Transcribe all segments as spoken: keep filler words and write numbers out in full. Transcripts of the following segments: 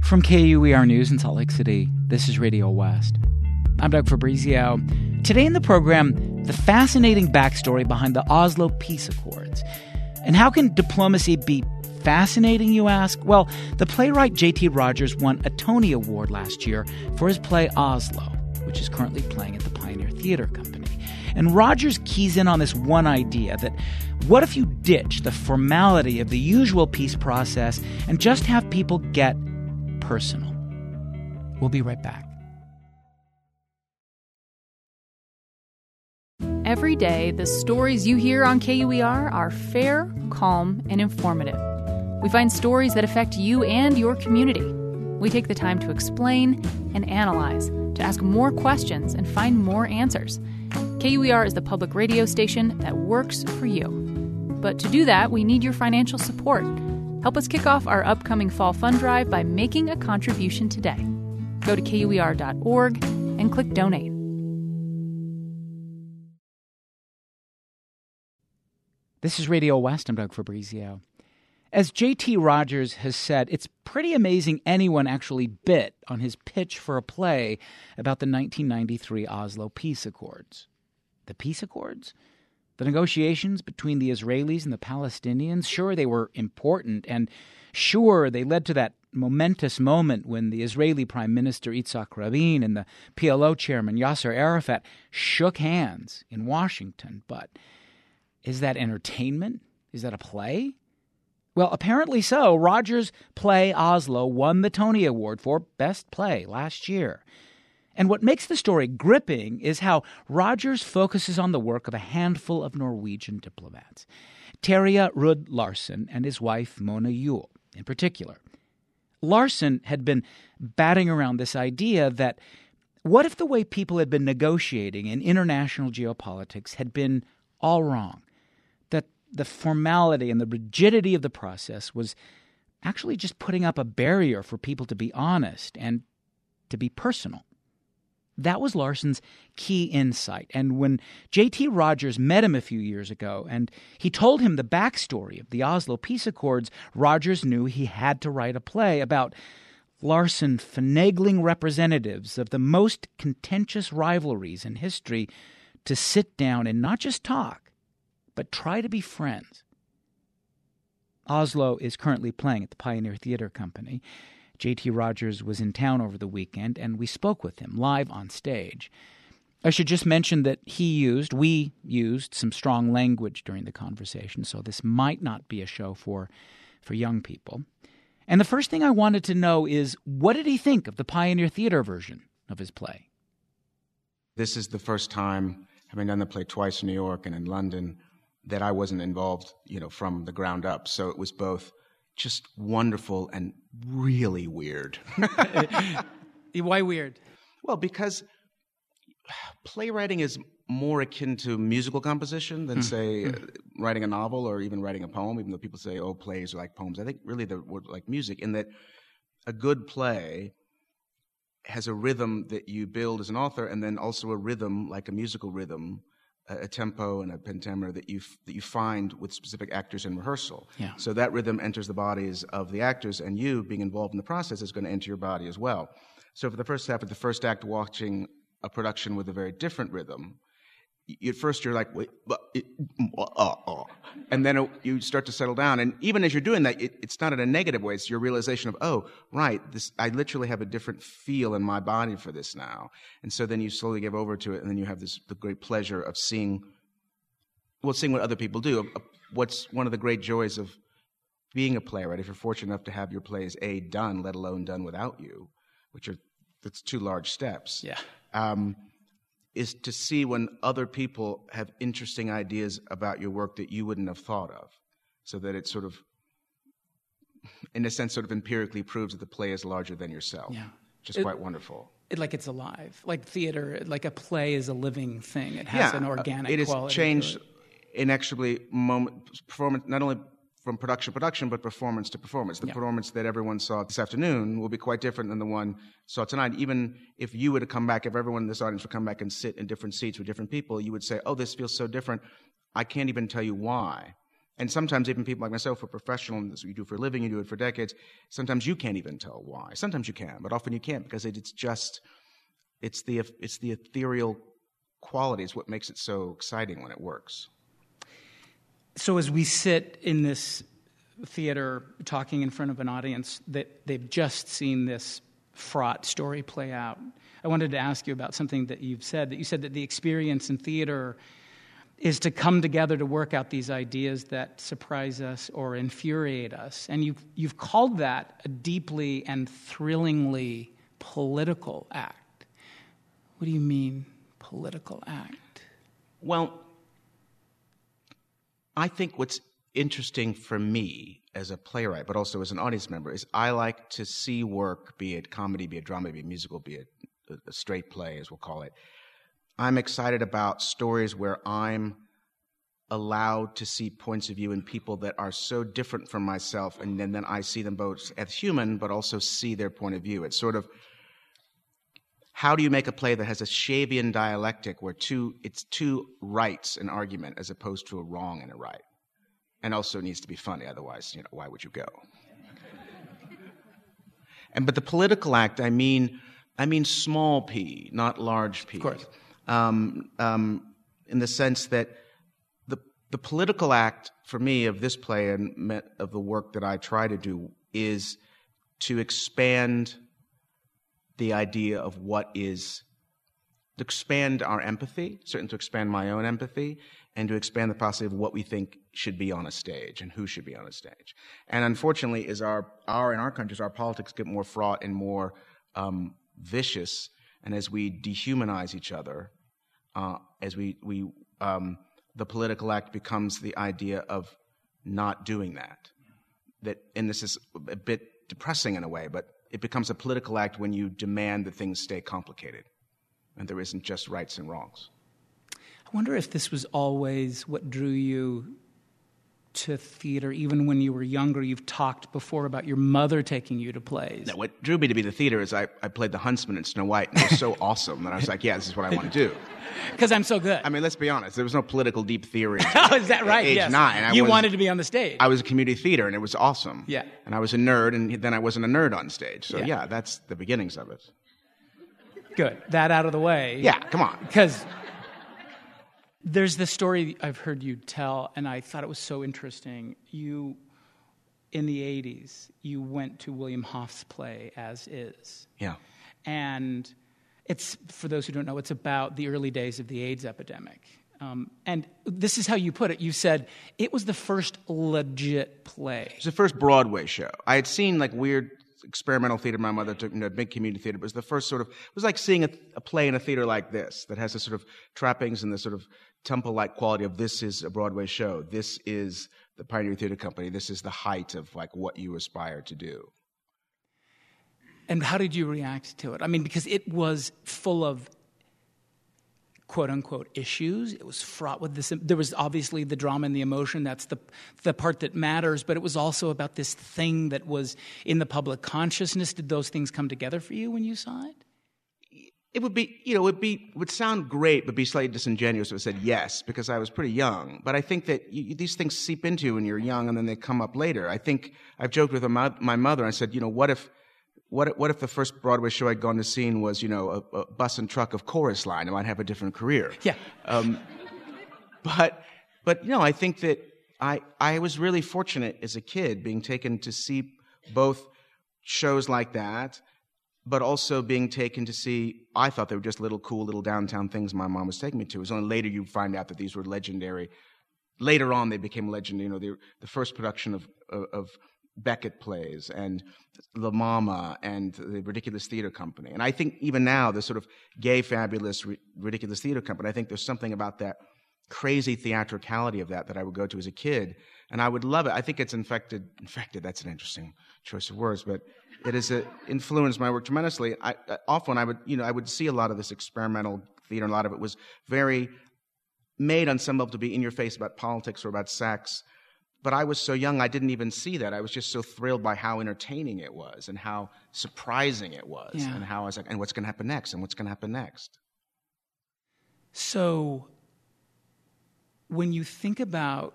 From K U E R News in Salt Lake City, this is Radio West. I'm Doug Fabrizio. Today in the program, the fascinating backstory behind the Oslo Peace Accords. And how can diplomacy be fascinating, you ask? Well, the playwright J T Rogers won a Tony Award last year for his play Oslo, which is currently playing at the Pioneer Theater Company. And Rogers keys in on this one idea that what if you ditch the formality of the usual peace process and just have people get personal? We'll be right back. Every day, the stories you hear on K U E R are fair, calm, and informative. We find stories that affect you and your community. We take the time to explain and analyze, to ask more questions and find more answers. K U E R is the public radio station that works for you. But to do that, we need your financial support. Help us kick off our upcoming fall fund drive by making a contribution today. Go to K U E R dot org and click Donate. This is Radio West. I'm Doug Fabrizio. As J T Rogers has said, it's pretty amazing anyone actually bit on his pitch for a play about the nineteen ninety-three Oslo Peace Accords. The Peace Accords? The negotiations between the Israelis and the Palestinians? Sure, they were important, and sure, they led to that momentous moment when the Israeli Prime Minister Yitzhak Rabin and the P L O chairman Yasser Arafat shook hands in Washington. But is that entertainment? Is that a play? Well, apparently so. Rogers' play Oslo won the Tony Award for Best Play last year. And what makes the story gripping is how Rogers focuses on the work of a handful of Norwegian diplomats, Terje Ruud Larsen and his wife Mona Juul in particular. Larsen had been batting around this idea that what if the way people had been negotiating in international geopolitics had been all wrong? That the formality and the rigidity of the process was actually just putting up a barrier for people to be honest and to be personal. That was Larsen's key insight. And when J T Rogers met him a few years ago and he told him the backstory of the Oslo Peace Accords, Rogers knew he had to write a play about Larsen finagling representatives of the most contentious rivalries in history to sit down and not just talk, but try to be friends. Oslo is currently playing at the Pioneer Theater Company. J T Rogers was in town over the weekend, and we spoke with him live on stage. I should just mention that he used, we used, some strong language during the conversation, so this might not be a show for, for young people. And the first thing I wanted to know is, what did he think of the Pioneer Theater version of his play? This is the first time, having done the play twice in New York and in London, that I wasn't involved, you know, from the ground up. So it was both just wonderful and really weird. Why weird? Well, because playwriting is more akin to musical composition than, say, uh, writing a novel or even writing a poem, even though people say, oh, plays are like poems. I think really they're like music, in that a good play has a rhythm that you build as an author, and then also a rhythm, like a musical rhythm, a tempo and a pentameter that you that you find with specific actors in rehearsal. Yeah. So that rhythm enters the bodies of the actors, and you, being involved in the process, is going to enter your body as well. So for the first half of the first act, watching a production with a very different rhythm, at first you're like, wait, but it, uh, uh, and then it, you start to settle down. And even as you're doing that, it, it's not in a negative way. It's your realization of, oh, right, this I literally have a different feel in my body for this now. And so then you slowly give over to it, and then you have this the great pleasure of seeing, well, seeing what other people do. What's one of the great joys of being a playwright, if you're fortunate enough to have your plays, A, done, let alone done without you, which are, that's two large steps. Yeah. Um, is to see when other people have interesting ideas about your work that you wouldn't have thought of, so that it sort of, in a sense, sort of empirically proves that the play is larger than yourself. Yeah. Just it, quite wonderful. It, like it's alive. Like theater, like a play is a living thing. It has yeah, an organic uh, it quality. It has changed to it. inexorably moment, performance, not only from production to production, but performance to performance. The yeah. performance that everyone saw this afternoon will be quite different than the one saw tonight. Even if you were to come back, if everyone in this audience would come back and sit in different seats with different people, you would say, oh, this feels so different. I can't even tell you why. And sometimes even people like myself who are professional, and this is what you do for a living, you do it for decades, sometimes you can't even tell why. Sometimes you can, but often you can't because it, it's just, it's the, it's the ethereal quality is what makes it so exciting when it works. So as we sit in this theater talking in front of an audience that they've just seen this fraught story play out, I wanted to ask you about something that you've said, that you said that the experience in theater is to come together to work out these ideas that surprise us or infuriate us. And you've, you've called that a deeply and thrillingly political act. What do you mean, political act? Well, I think what's interesting for me as a playwright, but also as an audience member, is I like to see work, be it comedy, be it drama, be it musical, be it a straight play, as we'll call it. I'm excited about stories where I'm allowed to see points of view in people that are so different from myself, and then, then I see them both as human, but also see their point of view. It's sort of, how do you make a play that has a Shavian dialectic where two it's two rights an argument as opposed to a wrong and a right? And also needs to be funny, otherwise, you know, why would you go? And but the political act, I mean, I mean small p, not large p. Of course. Um, um, in the sense that the the political act for me of this play and of the work that I try to do is to expand the idea of what is, to expand our empathy, certainly to expand my own empathy, and to expand the possibility of what we think should be on a stage and who should be on a stage. And unfortunately, as our, our in our countries, our politics get more fraught and more um, vicious, and as we dehumanize each other, uh, as we, we um, the political act becomes the idea of not doing that. That, and this is a bit depressing in a way, but it becomes a political act when you demand that things stay complicated and there isn't just rights and wrongs. I wonder if this was always what drew you to theater, even when you were younger. You've talked before about your mother taking you to plays. Now, what drew me to be the theater is I, I played the huntsman in Snow White, and it was so awesome that I was like, yeah, this is what I want to do. Because I'm so good. I mean, let's be honest. There was no political deep theory. Oh, is that right? At age yes. nine. I you was, wanted to be on the stage. I was a community theater, and it was awesome. Yeah. And I was a nerd, and then I wasn't a nerd on stage. So, Yeah. yeah, that's the beginnings of it. Good. That out of the way. Yeah, come on. Because there's this story I've heard you tell, and I thought it was so interesting. You, in the eighties, you went to William Hoff's play, As Is. Yeah. And it's, for those who don't know, it's about the early days of the AIDS epidemic. Um, and this is how you put it. You said, it was the first legit play. It was the first Broadway show. I had seen, like, weird experimental theater. My mother took me to a big community theater. But it was the first sort of, it was like seeing a, a play in a theater like this that has the sort of trappings and the sort of temple-like quality of this is a Broadway show. This is the Pioneer Theater Company. This is the height of, like, what you aspire to do. And how did you react to it? I mean, because it was full of quote-unquote issues. It was fraught with this. There was obviously the drama and the emotion. That's the the part that matters. But it was also about this thing that was in the public consciousness. Did those things come together for you when you saw it? It would be, you know, it would be, it would sound great, but be slightly disingenuous if I said yes, because I was pretty young. But I think that you, these things seep into you when you're young, and then they come up later. I think I've joked with my, my mother. I said, you know, what if, what, what if the first Broadway show I'd gone to see was, you know, a, a bus and truck of Chorus Line? I might have a different career. Yeah. Um, but, but you know, I think that I, I was really fortunate as a kid being taken to see both shows like that, but also being taken to see, I thought they were just little cool little downtown things my mom was taking me to. It was only later you find out that these were legendary. Later on, they became legendary. You know, the, the first production of, of, of Beckett plays and La Mama and the Ridiculous Theater Company. And I think even now, the sort of gay, fabulous, ri- Ridiculous Theater Company, I think there's something about that crazy theatricality of that that I would go to as a kid. And I would love it. I think it's infected, infected, that's an interesting choice of words, but it has uh, influenced my work tremendously. I, I, often I would, you know, I would see a lot of this experimental theater, and a lot of it was very made on some level to be in your face about politics or about sex. But I was so young, I didn't even see that. I was just so thrilled by how entertaining it was and how surprising it was. Yeah. And how I was like, and what's going to happen next? And what's going to happen next? So when you think about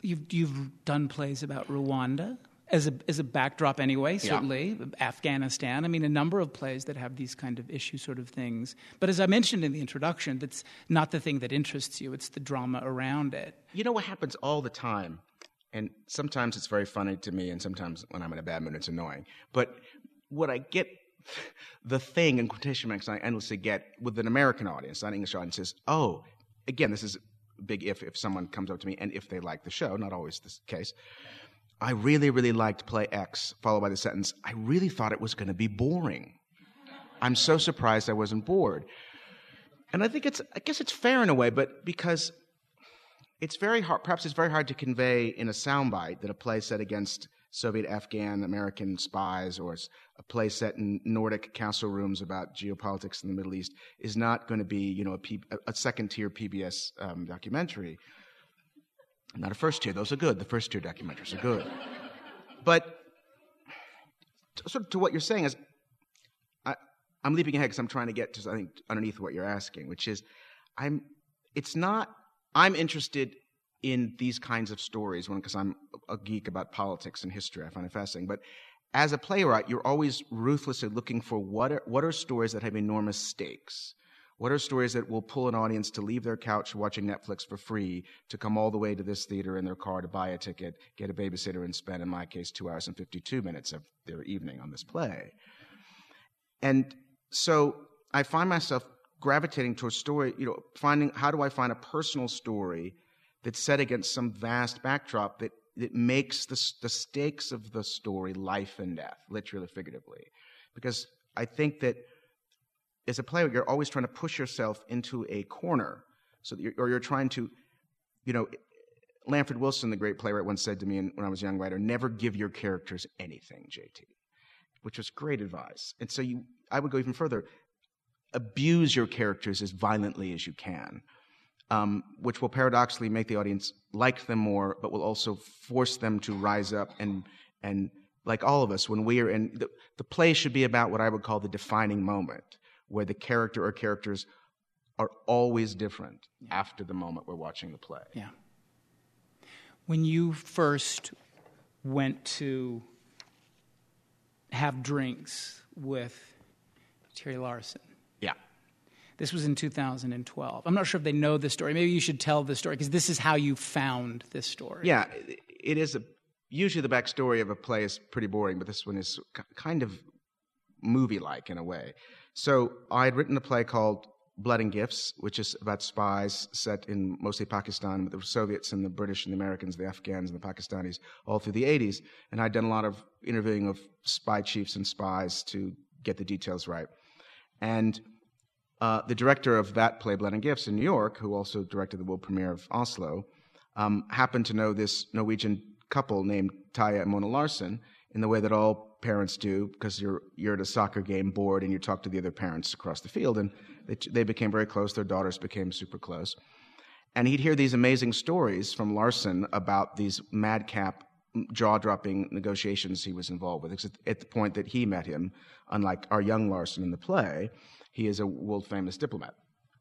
You've you've done plays about Rwanda as a as a backdrop anyway, certainly. Yeah. Afghanistan. I mean, a number of plays that have these kind of issue sort of things. But as I mentioned in the introduction, that's not the thing that interests you. It's the drama around it. You know what happens all the time, and sometimes it's very funny to me, and sometimes when I'm in a bad mood, it's annoying. But what I get, the thing in quotation marks I endlessly get with an American audience, not an English audience, is, oh, again, this is a big if, if someone comes up to me, and if they like the show, not always the case, I really, really liked play X, followed by the sentence, I really thought it was going to be boring. I'm so surprised I wasn't bored. And I think it's, I guess it's fair in a way, but because it's very hard, perhaps it's very hard to convey in a soundbite that a play set against Soviet, Afghan, American spies, or a play set in Nordic council rooms about geopolitics in the Middle East is not going to be, you know, a, P, a second-tier P B S um, documentary. Not a first-tier. Those are good. The first-tier documentaries are good. But to, sort of to what you're saying is, I, I'm leaping ahead because I'm trying to get to, I think, underneath what you're asking, which is, I'm. It's not. I'm interested in these kinds of stories because I'm a geek about politics and history. I find it fascinating. But as a playwright, you're always ruthlessly looking for what are, what are stories that have enormous stakes. What are stories that will pull an audience to leave their couch watching Netflix for free, to come all the way to this theater in their car to buy a ticket, get a babysitter, and spend, in my case, two hours and fifty-two minutes of their evening on this play. And so I find myself gravitating towards story, you know, finding how do I find a personal story that's set against some vast backdrop that, that makes the, the stakes of the story life and death, literally, figuratively. Because I think that as a player, you're always trying to push yourself into a corner, so that you're, or you're trying to, you know, Lanford Wilson, the great playwright, once said to me when I was a young writer, never give your characters anything, J T, which was great advice. And so you, I would go even further, abuse your characters as violently as you can, um, which will paradoxically make the audience like them more, but will also force them to rise up and, and like all of us, when we are in, the, the play should be about what I would call the defining moment, where the character or characters are always different yeah. after the moment we're watching the play. Yeah. When you first went to have drinks with Terry Larson. Yeah. This was in two thousand twelve. I'm not sure if they know this story. Maybe you should tell the story, because this is how you found this story. Yeah, it is a, usually the backstory of a play is pretty boring, but this one is kind of movie-like in a way. So I had written a play called Blood and Gifts, which is about spies set in mostly Pakistan, with the Soviets and the British and the Americans, the Afghans and the Pakistanis, all through the eighties. And I'd done a lot of interviewing of spy chiefs and spies to get the details right. And uh, the director of that play, Blood and Gifts, in New York, who also directed the world premiere of Oslo, um, happened to know this Norwegian couple named Taya and Mona Larsen in the way that all parents do, because you're you're at a soccer game bored and you talk to the other parents across the field, and they, they became very close. Their daughters became super close. And he'd hear these amazing stories from Larson about these madcap, jaw-dropping negotiations he was involved with. Because at the point that he met him, unlike our young Larson in the play, he is a world-famous diplomat.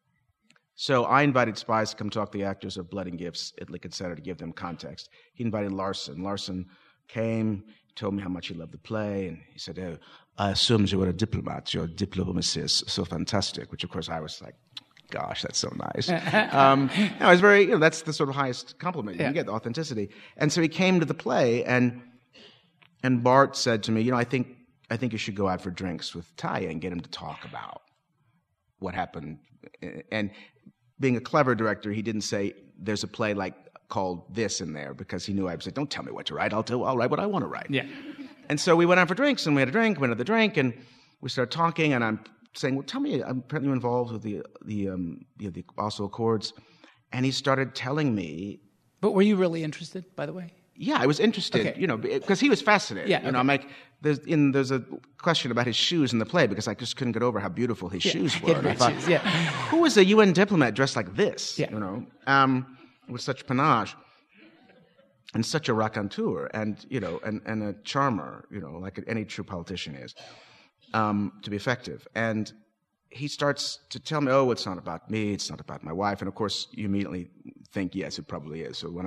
So I invited spies to come talk to the actors of Blood and Gifts at Lincoln Center to give them context. He invited Larson. Larson came, told me how much he loved the play, and he said, oh, I assumed you were a diplomat. Your diplomacy is so fantastic, which, of course, I was like, gosh, that's so nice. um, no, I was very, you know, that's the sort of highest compliment you yeah. get, the authenticity. And so he came to the play, and and Bart said to me, you know, I think I think you should go out for drinks with Taya and get him to talk about what happened. And being a clever director, he didn't say, there's a play like called this in there, because he knew I would say, don't tell me what to write, I'll tell, I'll write what I want to write. Yeah. And so we went out for drinks, and we had a drink, went to the drink, and we started talking, and I'm saying, well, tell me, I'm apparently involved with the the um, you know, the Oslo Accords, and he started telling me. But were you really interested, by the way? Yeah, I was interested, okay. you know, because he was fascinated. Yeah, you okay. know, I'm like, there's in there's a question about his shoes in the play, because I just couldn't get over how beautiful his yeah, shoes were. And I thought, shoes, yeah. who is a U N diplomat dressed like this? Yeah. You know, um, with such panache. And such a raconteur, and you know, and, and a charmer, you know, like any true politician is, um, to be effective. And he starts to tell me, "Oh, it's not about me. It's not about my wife." And of course, you immediately think, "Yes, it probably is." So why don't you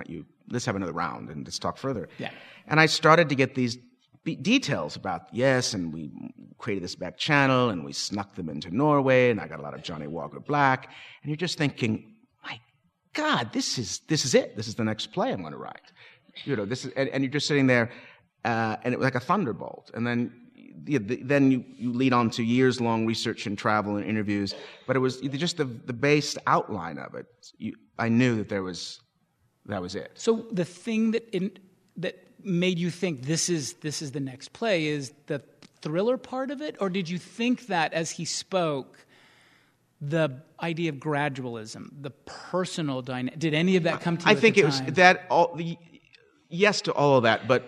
let's have another round and let's talk further. Yeah. And I started to get these be- details about, yes, and we created this back channel and we snuck them into Norway and I got a lot of Johnny Walker Black. And you're just thinking, my God, this is this is it. This is the next play I'm going to write. You know, this is, and, and you're just sitting there, uh, and it was like a thunderbolt. And then you, then you, you lead on to years-long research and travel and interviews. But it was just the, the base outline of it. You, I knew that there was, that was it. So the thing that in, that made you think this is this is the next play is the thriller part of it, or did you think that as he spoke, the idea of gradualism, the personal dynamic, did any of that come to you? I at think the it time? was that all the yes to all of that, but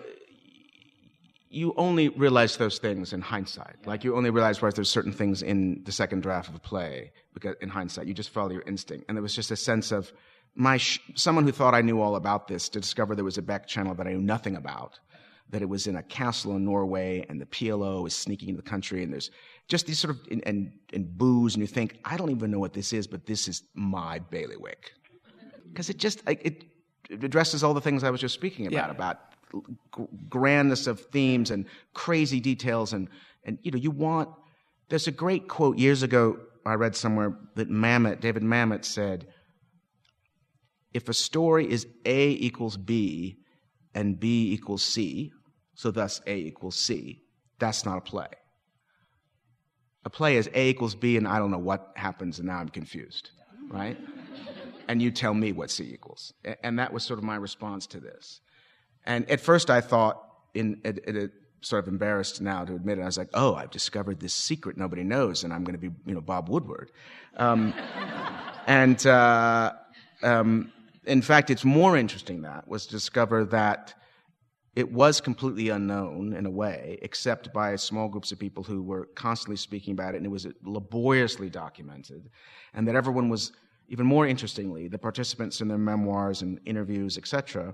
you only realize those things in hindsight. Like you only realize where there's certain things in the second draft of a play because in hindsight you just follow your instinct, and there was just a sense of my sh- someone who thought I knew all about this to discover there was a back channel that I knew nothing about, that it was in a castle in Norway and the P L O is sneaking into the country and there's just these sort of and, and, and booze, and you think, I don't even know what this is, but this is my bailiwick. Because it just it, it addresses all the things I was just speaking about, Yeah. about g- grandness of themes and crazy details, and and you know you want. There's a great quote years ago I read somewhere that Mamet, David Mamet said, if a story is A equals B and B equals C, so thus A equals C, that's not a play. A play is A equals B and I don't know what happens and now I'm confused, right? And you tell me what C equals. And that was sort of my response to this. And at first I thought, in it, it, sort of embarrassed now to admit it, I was like, oh, I've discovered this secret nobody knows and I'm going to be, you know, Bob Woodward. Um, and... Uh, um, In fact, it's more interesting that was to discover that it was completely unknown in a way, except by small groups of people who were constantly speaking about it, and it was laboriously documented, and that everyone was, even more interestingly, the participants in their memoirs and interviews, et cetera,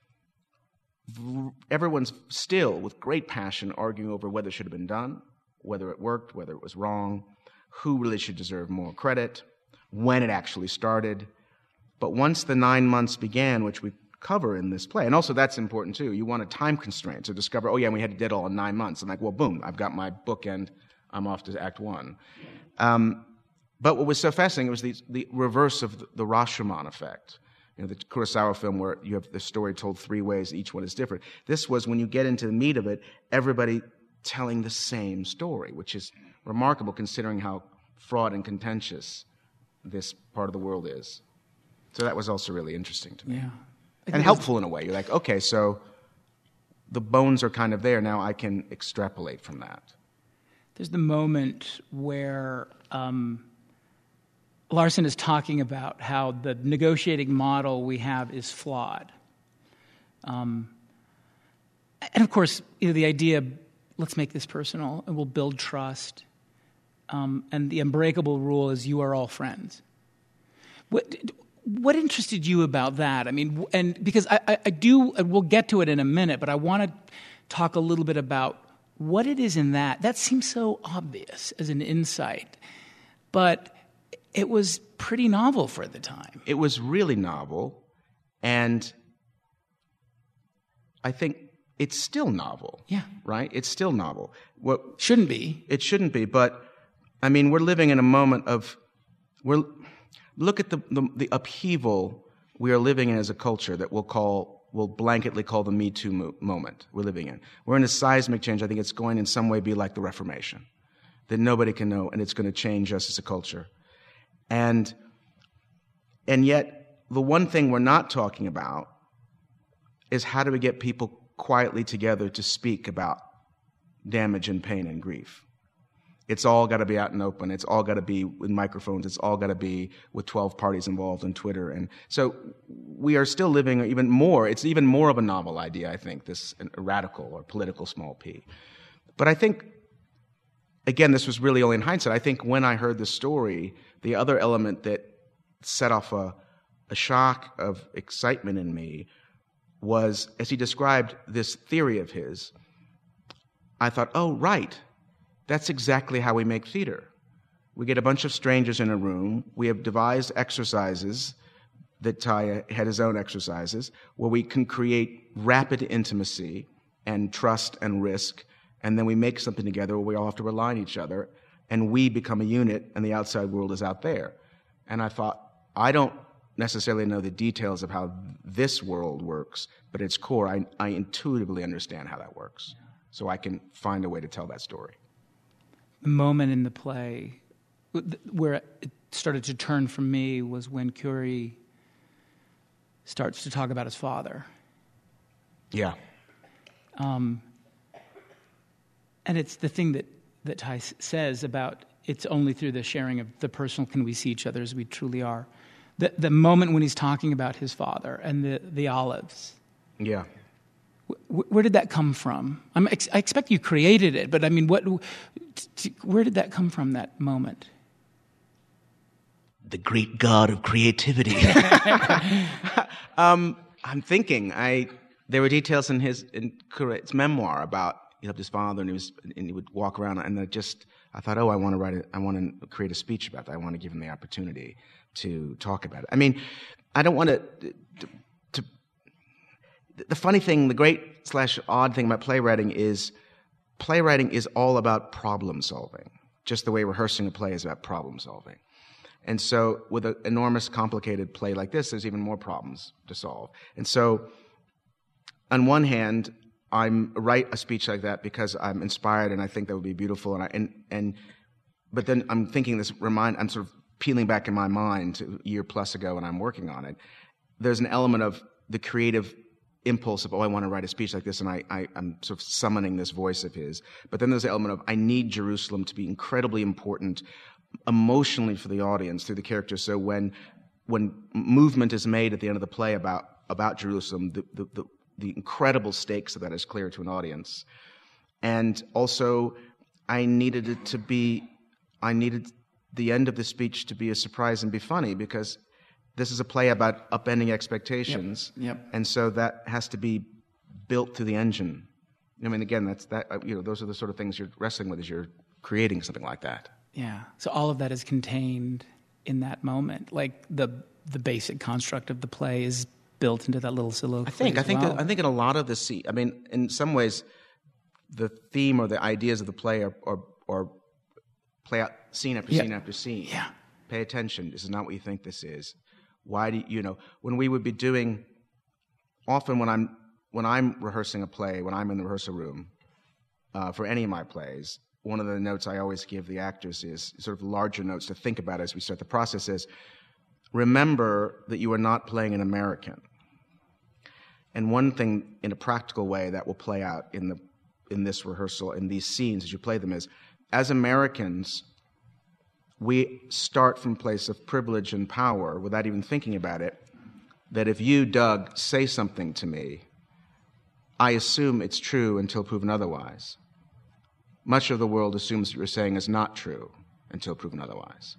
everyone's still, with great passion, arguing over whether it should have been done, whether it worked, whether it was wrong, who really should deserve more credit, when it actually started. But once the nine months began, which we cover in this play, and also that's important too, you want a time constraint to discover, oh yeah, we had to did it all in nine months. And like, well, boom, I've got my bookend, I'm off to act one. Um, but what was so fascinating was the, the reverse of the, the Rashomon effect. You know, the Kurosawa film where you have the story told three ways, each one is different. This was, when you get into the meat of it, everybody telling the same story, which is remarkable considering how fraught and contentious this part of the world is. So that was also really interesting to me. Yeah. And helpful in a way. You're like, okay, so the bones are kind of there. Now I can extrapolate from that. There's the moment where um, Larson is talking about how the negotiating model we have is flawed. Um, and of course, you know, the idea, let's make this personal, and we'll build trust. Um, and the unbreakable rule is you are all friends. What... What interested you about that? I mean, and because I, I, I do, and we'll get to it in a minute, but I want to talk a little bit about what it is in that. That seems so obvious as an insight, but it was pretty novel for the time. It was really novel, and I think it's still novel. Yeah. Right? It's still novel. What shouldn't be. It shouldn't be, but, I mean, we're living in a moment of, we're... Look at the, the the upheaval we are living in as a culture that we'll call, we'll blanketly call the Me Too mo- moment we're living in. We're in a seismic change. I think it's going in some way be like the Reformation, that nobody can know, and it's going to change us as a culture. And and yet, the one thing we're not talking about is how do we get people quietly together to speak about damage and pain and grief. It's all got to be out and open. It's all got to be with microphones. It's all got to be with twelve parties involved on Twitter. And so we are still living even more. It's even more of a novel idea, I think, this radical or political small p. But I think, again, this was really only in hindsight. I think when I heard the story, the other element that set off a, a shock of excitement in me was, as he described this theory of his, I thought, oh, right. That's exactly how we make theater. We get a bunch of strangers in a room. We have devised exercises that Ty had his own exercises where we can create rapid intimacy and trust and risk, and then we make something together where we all have to rely on each other, and we become a unit, and the outside world is out there. And I thought, I don't necessarily know the details of how this world works, but at its core, I, I intuitively understand how that works. So I can find a way to tell that story. The moment in the play where it started to turn for me was when Curie starts to talk about his father. Yeah. Um, and it's the thing that, that Ty says about it's only through the sharing of the personal can we see each other as we truly are. The the moment when he's talking about his father and the, the olives. Yeah. Wh- where did that come from? I'm ex- I expect you created it, but I mean, what? T- t- where did that come from, that moment? The Greek god of creativity. um, I'm thinking. I there were details in his in Curet's memoir about he loved his father, and he was and he would walk around, and I just I thought, oh, I want to write it. I want to create a speech about that. I want to give him the opportunity to talk about it. I mean, I don't want to. to, to the funny thing, the great slash odd thing about playwriting is playwriting is all about problem solving. Just the way rehearsing a play is about problem solving. And so with an enormous, complicated play like this, there's even more problems to solve. And so on one hand, I write a speech like that because I'm inspired and I think that would be beautiful. And I, and, and but then I'm thinking this remind, I'm sort of peeling back in my mind to a year plus ago when I'm working on it. There's an element of the creative impulse of, oh, I want to write a speech like this, and I, I, I'm sort of summoning this voice of his. But then there's the element of, I need Jerusalem to be incredibly important emotionally for the audience through the characters. So when when movement is made at the end of the play about about Jerusalem, the the, the, the incredible stakes of that is clear to an audience. And also, I needed it to be, I needed the end of the speech to be a surprise and be funny, because this is a play about upending expectations. Yep. Yep. And so that has to be built through the engine. I mean, again, that's that. You know, those are the sort of things you're wrestling with as you're creating something like that. Yeah. So all of that is contained in that moment. Like the the basic construct of the play is built into that little soliloquy. I think. as I think. well. That, I think in a lot of the scene. I mean, in some ways, the theme or the ideas of the play are, are, are play out scene after Yeah. scene after scene. Yeah. Pay attention. This is not what you think this is. Why do you, you know? When we would be doing, often when I'm when I'm rehearsing a play, when I'm in the rehearsal room uh, for any of my plays, one of the notes I always give the actors is sort of larger notes to think about as we start the process is, remember that you are not playing an American. And one thing in a practical way that will play out in the in this rehearsal, in these scenes as you play them is, as Americans, we start from a place of privilege and power without even thinking about it, that if you, Doug, say something to me, I assume it's true until proven otherwise. Much of the world assumes what you're saying is not true until proven otherwise.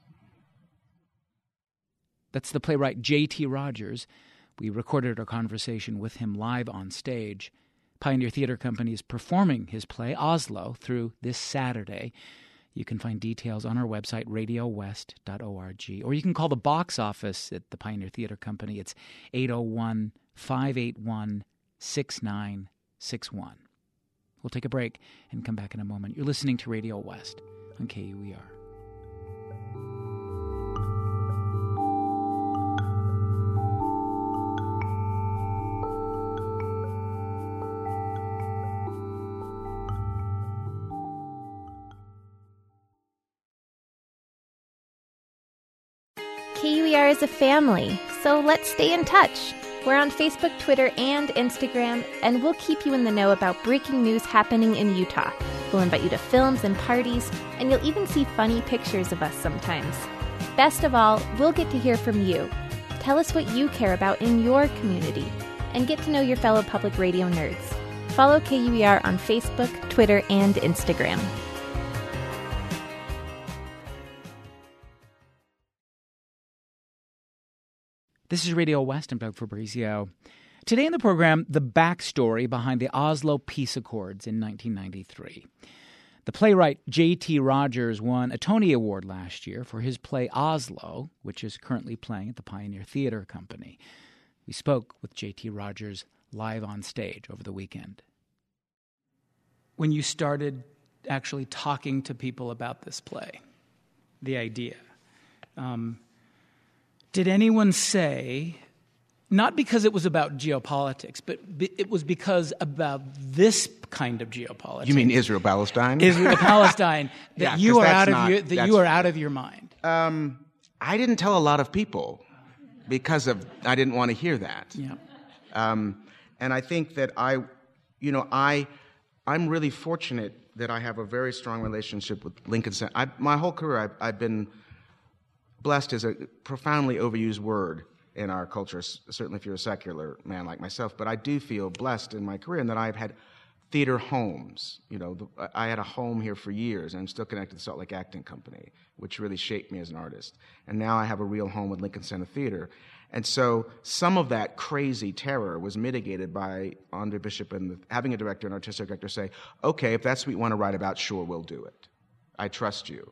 That's the playwright J T Rogers. We recorded our conversation with him live on stage. Pioneer Theatre Company is performing his play, Oslo, through this Saturday. You can find details on our website, radio west dot org. Or you can call the box office at the Pioneer Theatre Company. It's eight oh one, five eight one, six nine six one. We'll take a break and come back in a moment. You're listening to Radio West on K U E R. K U E R is a family, so let's stay in touch. We're on Facebook, Twitter, and Instagram, and we'll keep you in the know about breaking news happening in Utah. We'll invite you to films and parties, and you'll even see funny pictures of us sometimes. Best of all, we'll get to hear from you. Tell us what you care about in your community, and get to know your fellow public radio nerds. Follow K U E R on Facebook, Twitter, and Instagram. This is Radio West. I'm Doug Fabrizio. Today in the program, the backstory behind the Oslo Peace Accords in nineteen ninety-three. The playwright J T Rogers won a Tony Award last year for his play Oslo, which is currently playing at the Pioneer Theatre Company. We spoke with J T Rogers live on stage over the weekend. When you started actually talking to people about this play, the idea, um, did anyone say, not because it was about geopolitics, but it was because about this kind of geopolitics? You mean Israel-Palestine? Israel-Palestine, that yeah, you are out not, of your, that you are out of your mind. Um, I didn't tell a lot of people because of I didn't want to hear that. Yeah. Um, and I think that I, you know, I, I'm really fortunate that I have a very strong relationship with Lincoln Center. I, my whole career, I've, I've been blessed is a profoundly overused word in our culture, certainly if you're a secular man like myself, but I do feel blessed in my career in that I've had theater homes. You know, the, I had a home here for years, and I'm still connected to the Salt Lake Acting Company, which really shaped me as an artist. And now I have a real home with Lincoln Center Theater. And so some of that crazy terror was mitigated by Andre Bishop and the, having a director, an artistic director, say, okay, if that's what you want to write about, sure, we'll do it. I trust you.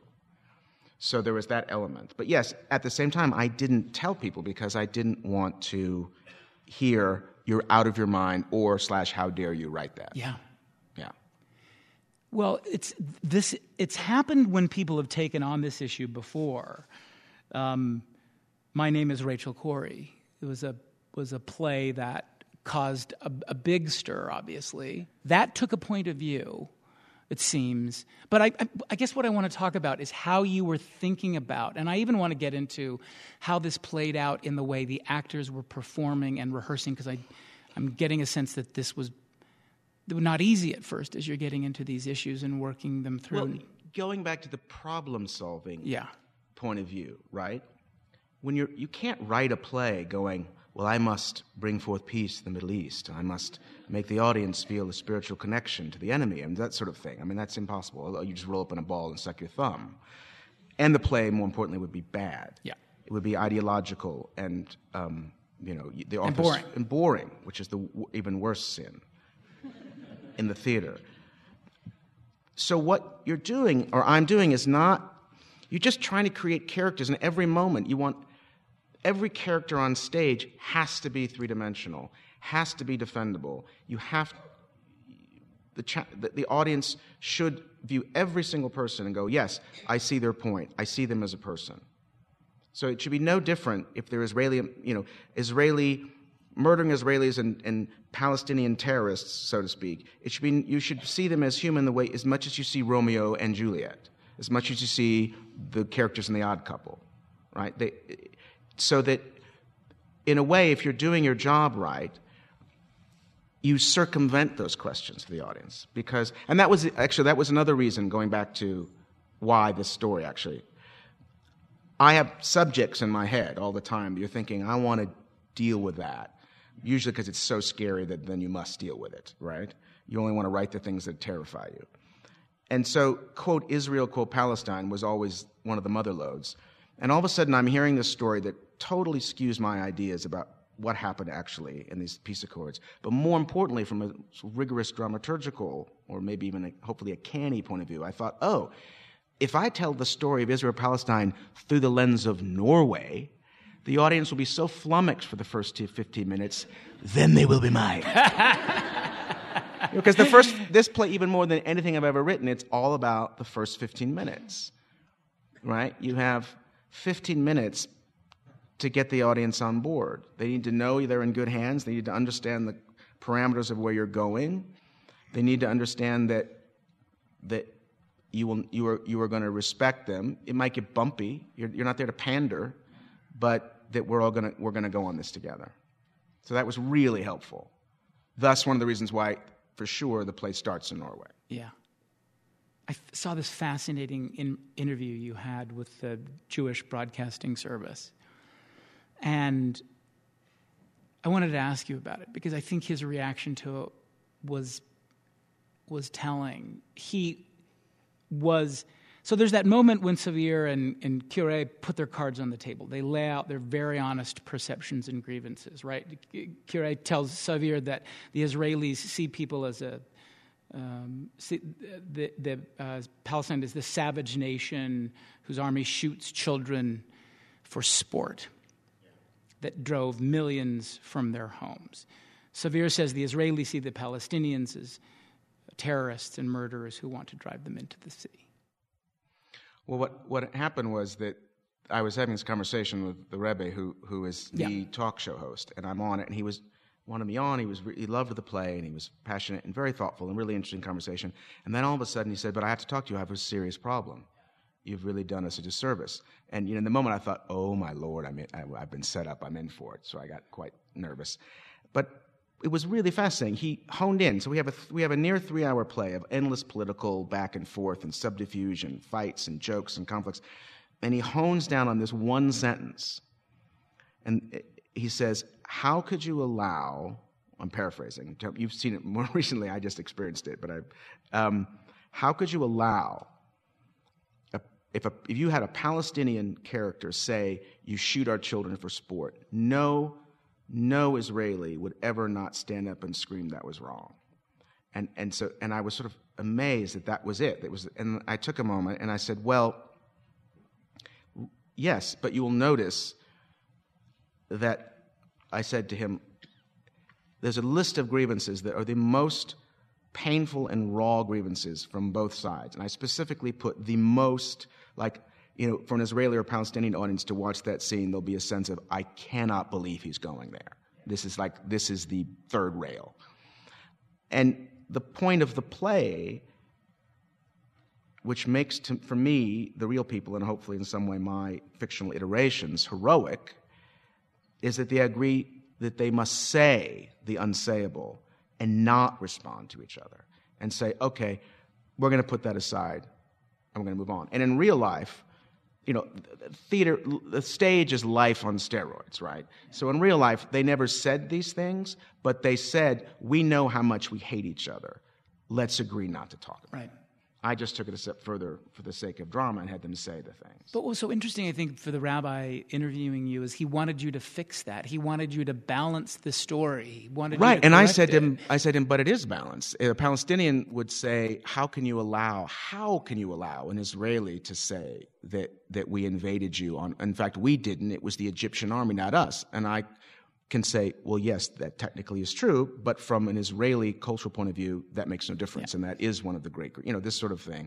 So there was that element. But yes, at the same time, I didn't tell people because I didn't want to hear you're out of your mind or slash how dare you write that. Yeah. Yeah. Well, it's this. It's happened when people have taken on this issue before. Um, My Name is Rachel Corrie. It was a was a play that caused a, a big stir, obviously. That took a point of view, it seems. But I, I, I guess what I want to talk about is how you were thinking about, and I even want to get into how this played out in the way the actors were performing and rehearsing, because I, I'm getting a sense that this was not easy at first as you're getting into these issues and working them through. Well, going back to the problem-solving yeah. point of view, right? When you're, you can't write a play going, well, I must bring forth peace in the Middle East. I must make the audience feel a spiritual connection to the enemy, and that sort of thing. I mean, that's impossible. You just roll up in a ball and suck your thumb. And the play, more importantly, would be bad. Yeah. It would be ideological and, um, you know, the and boring. And boring, which is the w- even worse sin in the theater. So what you're doing, or I'm doing, is not, you're just trying to create characters in every moment. You want... Every character on stage has to be three-dimensional, has to be defendable. You have the, cha- the the audience should view every single person and go, yes, I see their point. I see them as a person. So it should be no different if they're Israeli, you know, Israeli murdering Israelis and, and Palestinian terrorists, so to speak. It should be you should see them as human the way as much as you see Romeo and Juliet, as much as you see the characters in The Odd Couple, right? They. So that, in a way, if you're doing your job right, you circumvent those questions for the audience. Because, and that was, actually, that was another reason, going back to why this story, actually. I have subjects in my head all the time. You're thinking, I want to deal with that. Usually because it's so scary that then you must deal with it, right? You only want to write the things that terrify you. And so, quote, Israel, quote, Palestine was always one of the mother lodes. And all of a sudden, I'm hearing this story that totally skews my ideas about what happened actually in these peace accords. But more importantly, from a rigorous dramaturgical, or maybe even a, hopefully a canny point of view, I thought, oh, if I tell the story of Israel-Palestine through the lens of Norway, the audience will be so flummoxed for the first fifteen minutes, then they will be mine. Because the first, this play, even more than anything I've ever written, it's all about the first fifteen minutes, right? You have fifteen minutes to get the audience on board. They need to know they're in good hands. They need to understand the parameters of where you're going. They need to understand that that you will you are you are going to respect them. It might get bumpy. You're you're not there to pander, but that we're all going to we're going to go on this together. So that was really helpful. Thus, one of the reasons why, for sure, the play starts in Norway. Yeah. I f- saw this fascinating in- interview you had with the Jewish Broadcasting Service. And I wanted to ask you about it because I think his reaction to it was, was telling. He was... So there's that moment when Xavier and, and Curé put their cards on the table. They lay out their very honest perceptions and grievances, right? Curé tells Xavier that the Israelis see people as a Um, see, the, the uh, Palestine is the savage nation whose army shoots children for sport that drove millions from their homes. Savir says the Israelis see the Palestinians as terrorists and murderers who want to drive them into the sea. Well, what, what happened was that I was having this conversation with the Rebbe, who who is the Yeah. talk show host, and I'm on it, and he was wanted me on. He was re- he loved the play, and he was passionate and very thoughtful and really interesting conversation. And then all of a sudden he said, "But I have to talk to you. I have a serious problem. You've really done us a disservice." And you know, in the moment I thought, "Oh my Lord, I'm in, I, I've been set up. I'm in for it." So I got quite nervous, but it was really fascinating. He honed in. So we have a th- we have a near three-hour play of endless political back and forth and subterfuge and fights and jokes and conflicts. And he hones down on this one sentence. And he says, how could you allow, I'm paraphrasing, you've seen it more recently, I just experienced it, but I, um, how could you allow, a, if, a, if you had a Palestinian character say, you shoot our children for sport, no, no Israeli would ever not stand up and scream that was wrong. And, and, so, and I was sort of amazed that that was it. It was, and I took a moment and I said, well, yes, but you will notice that I said to him, there's a list of grievances that are the most painful and raw grievances from both sides. And I specifically put the most, like, you know, for an Israeli or Palestinian audience to watch that scene, there'll be a sense of, I cannot believe he's going there. This is like, this is the third rail. And the point of the play, which makes, to, for me, the real people, and hopefully in some way my fictional iterations, heroic, is that they agree that they must say the unsayable and not respond to each other and say, okay, we're going to put that aside and we're going to move on. And in real life, you know, theater, the stage is life on steroids, right? So in real life, they never said these things, but they said, we know how much we hate each other. Let's agree not to talk about it. Right. I just took it a step further for the sake of drama and had them say the things. But what was so interesting, I think, for the rabbi interviewing you is he wanted you to fix that. He wanted you to balance the story. He wanted right, you to and I correct said to it. him, I said to him, but it is balanced. A Palestinian would say, how can you allow, how can you allow an Israeli to say that that we invaded you on? In fact, we didn't. It was the Egyptian army, not us. And I can say, well, yes, that technically is true, but from an Israeli cultural point of view, that makes no difference, yeah. And that is one of the great, you know, this sort of thing.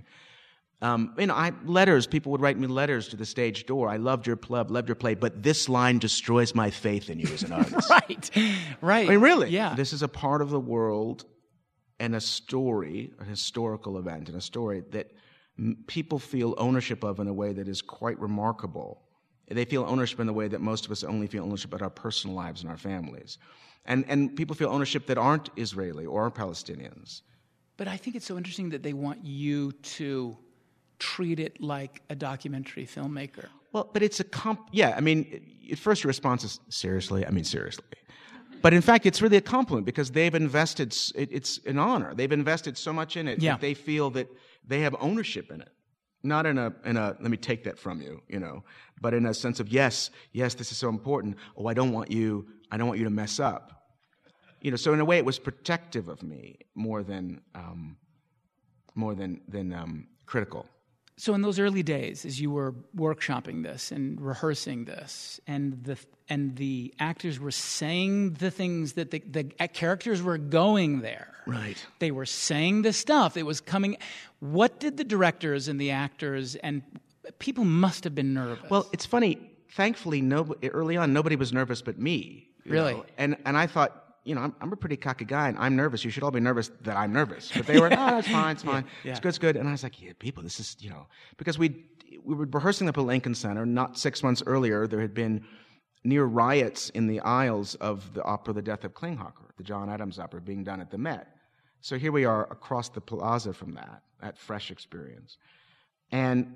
Um, you know, I, letters, people would write me letters to the stage door. I loved your play, loved your play, but this line destroys my faith in you as an artist. Right, right. I mean, really, yeah. This is a part of the world and a story, a historical event and a story that m- people feel ownership of in a way that is quite remarkable. They feel ownership in the way that most of us only feel ownership about our personal lives and our families. And and people feel ownership that aren't Israeli or Palestinians. But I think it's so interesting that they want you to treat it like a documentary filmmaker. Well, but it's a comp... Yeah, I mean, at first your response is, seriously? I mean, seriously. But in fact, it's really a compliment because they've invested... It, it's an honor. They've invested so much in it yeah. that they feel that they have ownership in it. Not in a, in a, let me take that from you, you know, but in a sense of, yes, yes, this is so important. Oh, I don't want you, I don't want you to mess up. You know, so in a way it was protective of me more than, um, more than, than um, critical. So in those early days, as you were workshopping this and rehearsing this, and the and the actors were saying the things that the, the characters were going there. Right. They were saying the stuff. It was coming. What did the directors and the actors and people must have been nervous? Well, it's funny. Thankfully, nobody, early on, nobody was nervous but me. Really? Know? And and I thought, you know, I'm, I'm a pretty cocky guy, and I'm nervous. You should all be nervous that I'm nervous. But they were, yeah. oh, it's fine, it's fine. Yeah, yeah. It's good, it's good. And I was like, yeah, people, this is, you know, because we we were rehearsing up at Lincoln Center. Not six months earlier, there had been near riots in the aisles of the opera The Death of Klinghoffer, the John Adams opera, being done at the Met. So here we are across the plaza from that, that fresh experience. And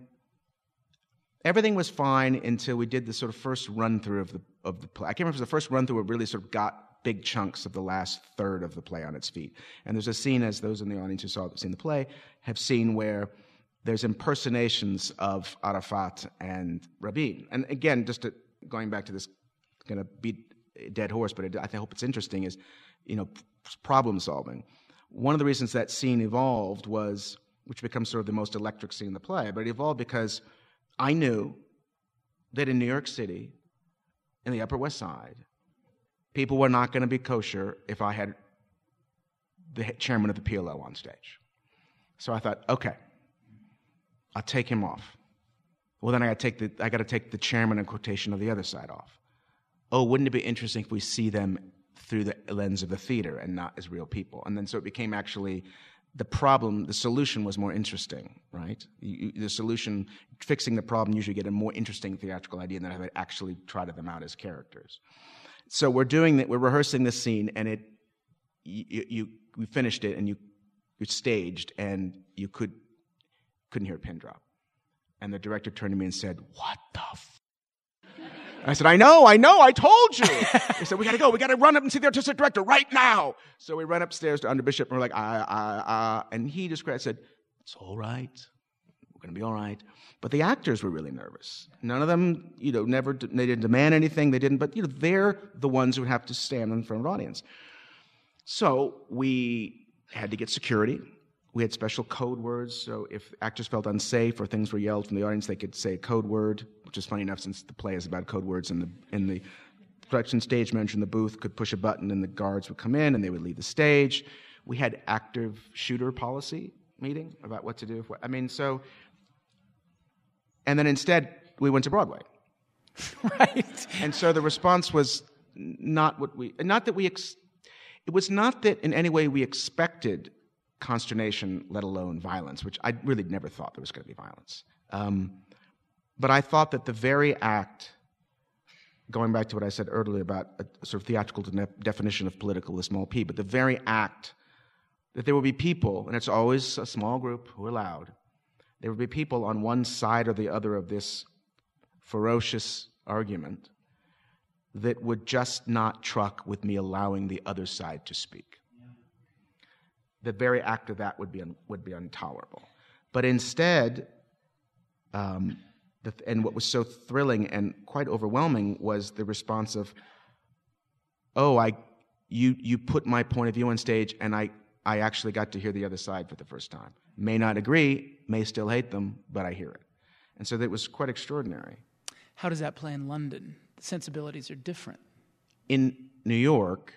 everything was fine until we did the sort of first run-through of the of the play. I can't remember if it was the first run-through where it really sort of got big chunks of the last third of the play on its feet. And there's a scene, as those in the audience who saw seen the play have seen, where there's impersonations of Arafat and Rabin. And again, just to, going back to this, going to beat a dead horse, but it, I hope it's interesting, is, you know, problem solving. one of the reasons that scene evolved was, which becomes sort of the most electric scene in the play, but it evolved because I knew that in New York City, in the Upper West Side, people were not going to be kosher if I had the chairman of the P L O on stage. So I thought, okay, I'll take him off. Well, then I got to take the I got to take the chairman in quotation of the other side off. Oh, wouldn't it be interesting if we see them through the lens of the theater and not as real people? And then so it became actually the problem, the solution was more interesting, right? You, the solution, fixing the problem, usually get a more interesting theatrical idea than have it actually trotted them out as characters. So we're doing that, we're rehearsing this scene, and it, you, you we finished it, and you, you staged, and you could couldn't hear a pin drop. And the director turned to me and said, "What the f-?" I said, I know, I know, I told you. He said, we got to go. We got to run up and see the artistic director right now. So we ran upstairs to Under Bishop, and we're like, ah, ah, ah. And he just said, it's all right. We're going to be all right. But the actors were really nervous. None of them, you know, never, they didn't demand anything. They didn't, but, you know, they're the ones who would have to stand in front of an audience. So we had to get security. We had special code words, so if actors felt unsafe or things were yelled from the audience, they could say a code word, which is funny enough since the play is about code words, and the in the production stage manager in the booth could push a button and the guards would come in and they would leave the stage. We had active shooter policy meeting about what to do. I mean, so, and then instead we went to Broadway. Right. And so the response was not what we, not that we, ex, it was not that in any way we expected consternation, let alone violence, which I really never thought there was going to be violence. Um, but I thought that the very act, going back to what I said earlier about a sort of theatrical de- definition of political with small p, but the very act that there would be people, and it's always a small group who are loud, there would be people on one side or the other of this ferocious argument that would just not truck with me allowing the other side to speak. The very act of that would be un, would be intolerable. But instead, um, the, and what was so thrilling and quite overwhelming was the response of, "Oh, I, you you put my point of view on stage, and I I actually got to hear the other side for the first time. May not agree, may still hate them, but I hear it." And so that was quite extraordinary. How does that play in London? The sensibilities are different. In New York,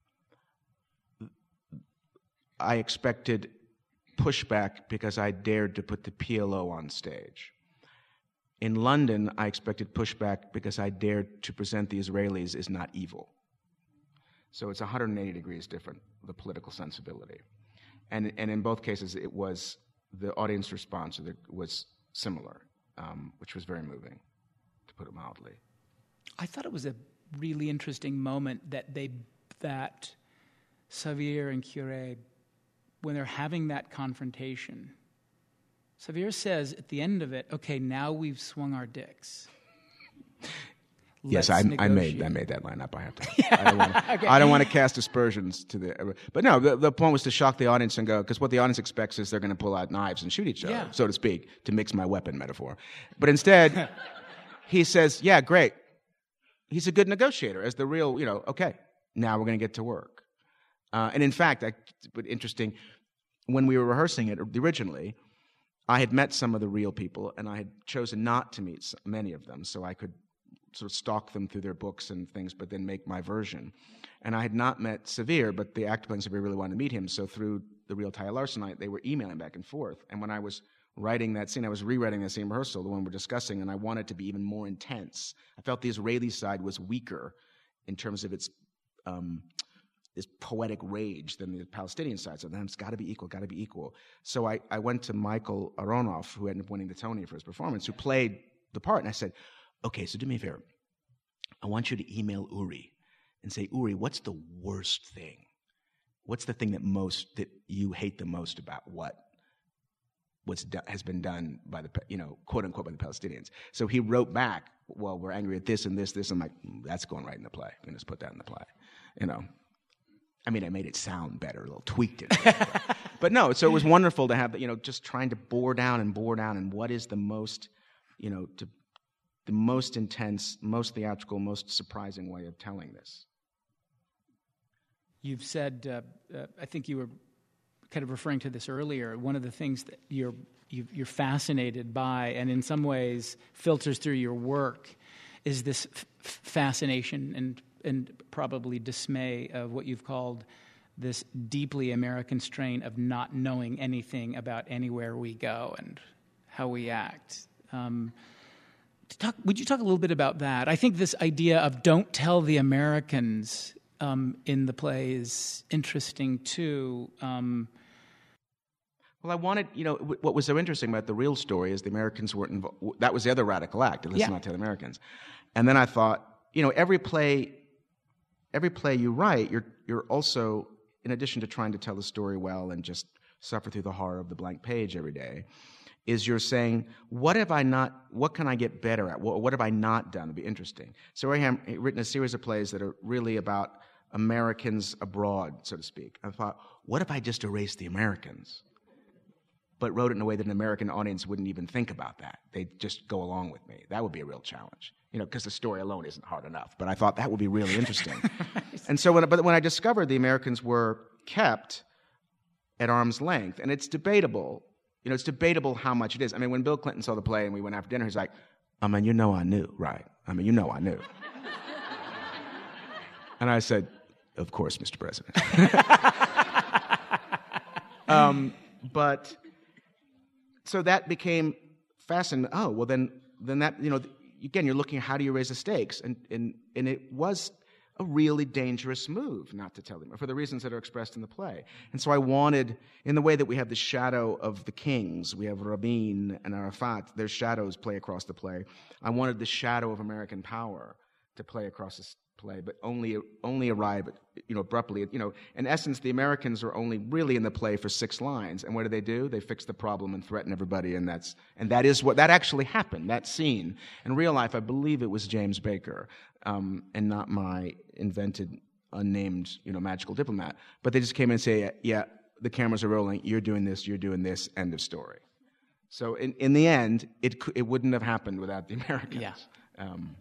I expected pushback because I dared to put the P L O on stage. In London, I expected pushback because I dared to present the Israelis as not evil. So it's one hundred eighty degrees different, the political sensibility. And, and in both cases, it was the audience response was similar, um, which was very moving, to put it mildly. I thought it was a really interesting moment that they that Xavier and Curé, when they're having that confrontation, Xavier says at the end of it, okay, now we've swung our dicks. Yes, I, I made I made that line up. I have to. Yeah. I don't want to, Okay. I don't want to cast aspersions to the. But no, the, the point was to shock the audience and go, because what the audience expects is they're going to pull out knives and shoot each other, Yeah. so to speak, to mix my weapon metaphor. But instead, he says, "Yeah, great. He's a good negotiator." As the real, you know, okay, now we're going to get to work. Uh, and in fact, I, but interesting, when we were rehearsing it originally, I had met some of the real people, and I had chosen not to meet many of them, so I could sort of stalk them through their books and things, but then make my version. And I had not met Xavier, but the actor playing Xavier really wanted to meet him, so through the real Ty Larson, I, they were emailing back and forth. And when I was writing that scene, I was rewriting that same rehearsal, the one we're discussing, and I wanted it to be even more intense. I felt the Israeli side was weaker in terms of its um, this poetic rage than the Palestinian side. So then it's got to be equal, got to be equal. So I, I went to Michael Aronoff, who ended up winning the Tony for his performance, who played the part, and I said, okay, so do me a favor. I want you to email Uri and say, Uri, what's the worst thing? What's the thing that most that you hate the most about what what's do, has been done by the, you know, quote unquote by the Palestinians? So he wrote back, well, we're angry at this and this, this. I'm like, mm, that's going right in the play. I'm going to just put that in the play, you know. I mean, I made it sound better, a little tweaked it. But no, so it was wonderful to have, you know, just trying to bore down and bore down and what is the most, you know, to the most intense, most theatrical, most surprising way of telling this. You've said, uh, uh, I think you were kind of referring to this earlier. One of the things that you're you, you're fascinated by, and in some ways filters through your work, is this f- fascination and and probably dismay of what you've called this deeply American strain of not knowing anything about anywhere we go and how we act. Um, to talk, would you talk a little bit about that? I think this idea of don't tell the Americans um, in the play is interesting too. Um, well, I wanted, you know, w- what was so interesting about the real story is the Americans weren't involved. That was the other radical act, to listen Yeah. not to the Americans. And then I thought, you know, every play, every play you write, you're you're also, in addition to trying to tell the story well and just suffer through the horror of the blank page every day, is you're saying, what have I not, what can I get better at? What, what have I not done to be interesting? So I have written a series of plays that are really about Americans abroad, so to speak. I thought, what if I just erased the Americans, but wrote it in a way that an American audience wouldn't even think about that? They'd just go along with me. That would be a real challenge. You know, because the story alone isn't hard enough. But I thought that would be really interesting. And so when, but when I discovered the Americans were kept at arm's length, and it's debatable, you know, it's debatable how much it is. I mean, when Bill Clinton saw the play and we went out for dinner, he's like, I mean, you know I knew, right? I mean, you know I knew. And I said, of course, Mister President. um, but, so that became fascinating. Oh, well then, then that, you know, again, you're looking at how do you raise the stakes, and, and, and it was a really dangerous move not to tell them, for the reasons that are expressed in the play. And so I wanted, in the way that we have the shadow of the kings, we have Rabin and Arafat, their shadows play across the play. I wanted the shadow of American power to play across this play, but only only arrive at, you know, abruptly. You know, in essence, the Americans are only really in the play for six lines. And what do they do? They fix the problem and threaten everybody, and that's and that is what that actually happened. That scene in real life, I believe it was James Baker, um, and not my invented, unnamed, you know, magical diplomat. But they just came in and say, "Yeah, the cameras are rolling. You're doing this. You're doing this. End of story." So in in the end, it it wouldn't have happened without the Americans. Yeah. Um,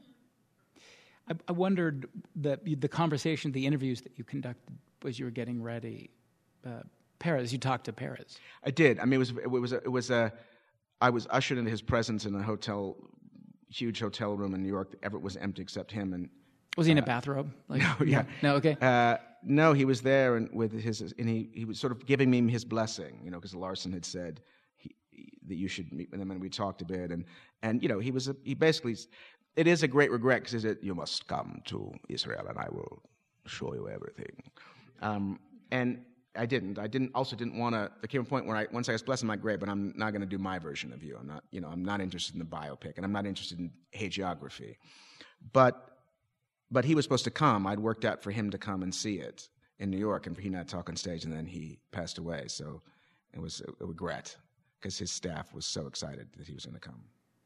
I, I wondered the the conversation, the interviews that you conducted as you were getting ready. Uh, Perez, you talked to Perez. I did. I mean, it was it was a, it was a. I was ushered into his presence in a hotel, huge hotel room in New York. Everett was empty except him. And Was he in uh, a bathrobe? Like, no, yeah, no, okay. Uh, no, he was there and with his, and he, he was sort of giving me his blessing, you know, because Larson had said he, he, that you should meet with him, and we talked a bit, and and you know, he was a, he basically. It is a great regret because he said, you must come to Israel and I will show you everything. Um, and I didn't. I didn't. Also didn't want to. There came a point where I, once I was blessed, I'm like, great, but I'm not going to do my version of you. I'm not, you know, I'm not interested in the biopic, and I'm not interested in hagiography. But, but he was supposed to come. I'd worked out for him to come and see it in New York, and for he not to talk on stage, and then he passed away. So it was a, a regret because his staff was so excited that he was going to come.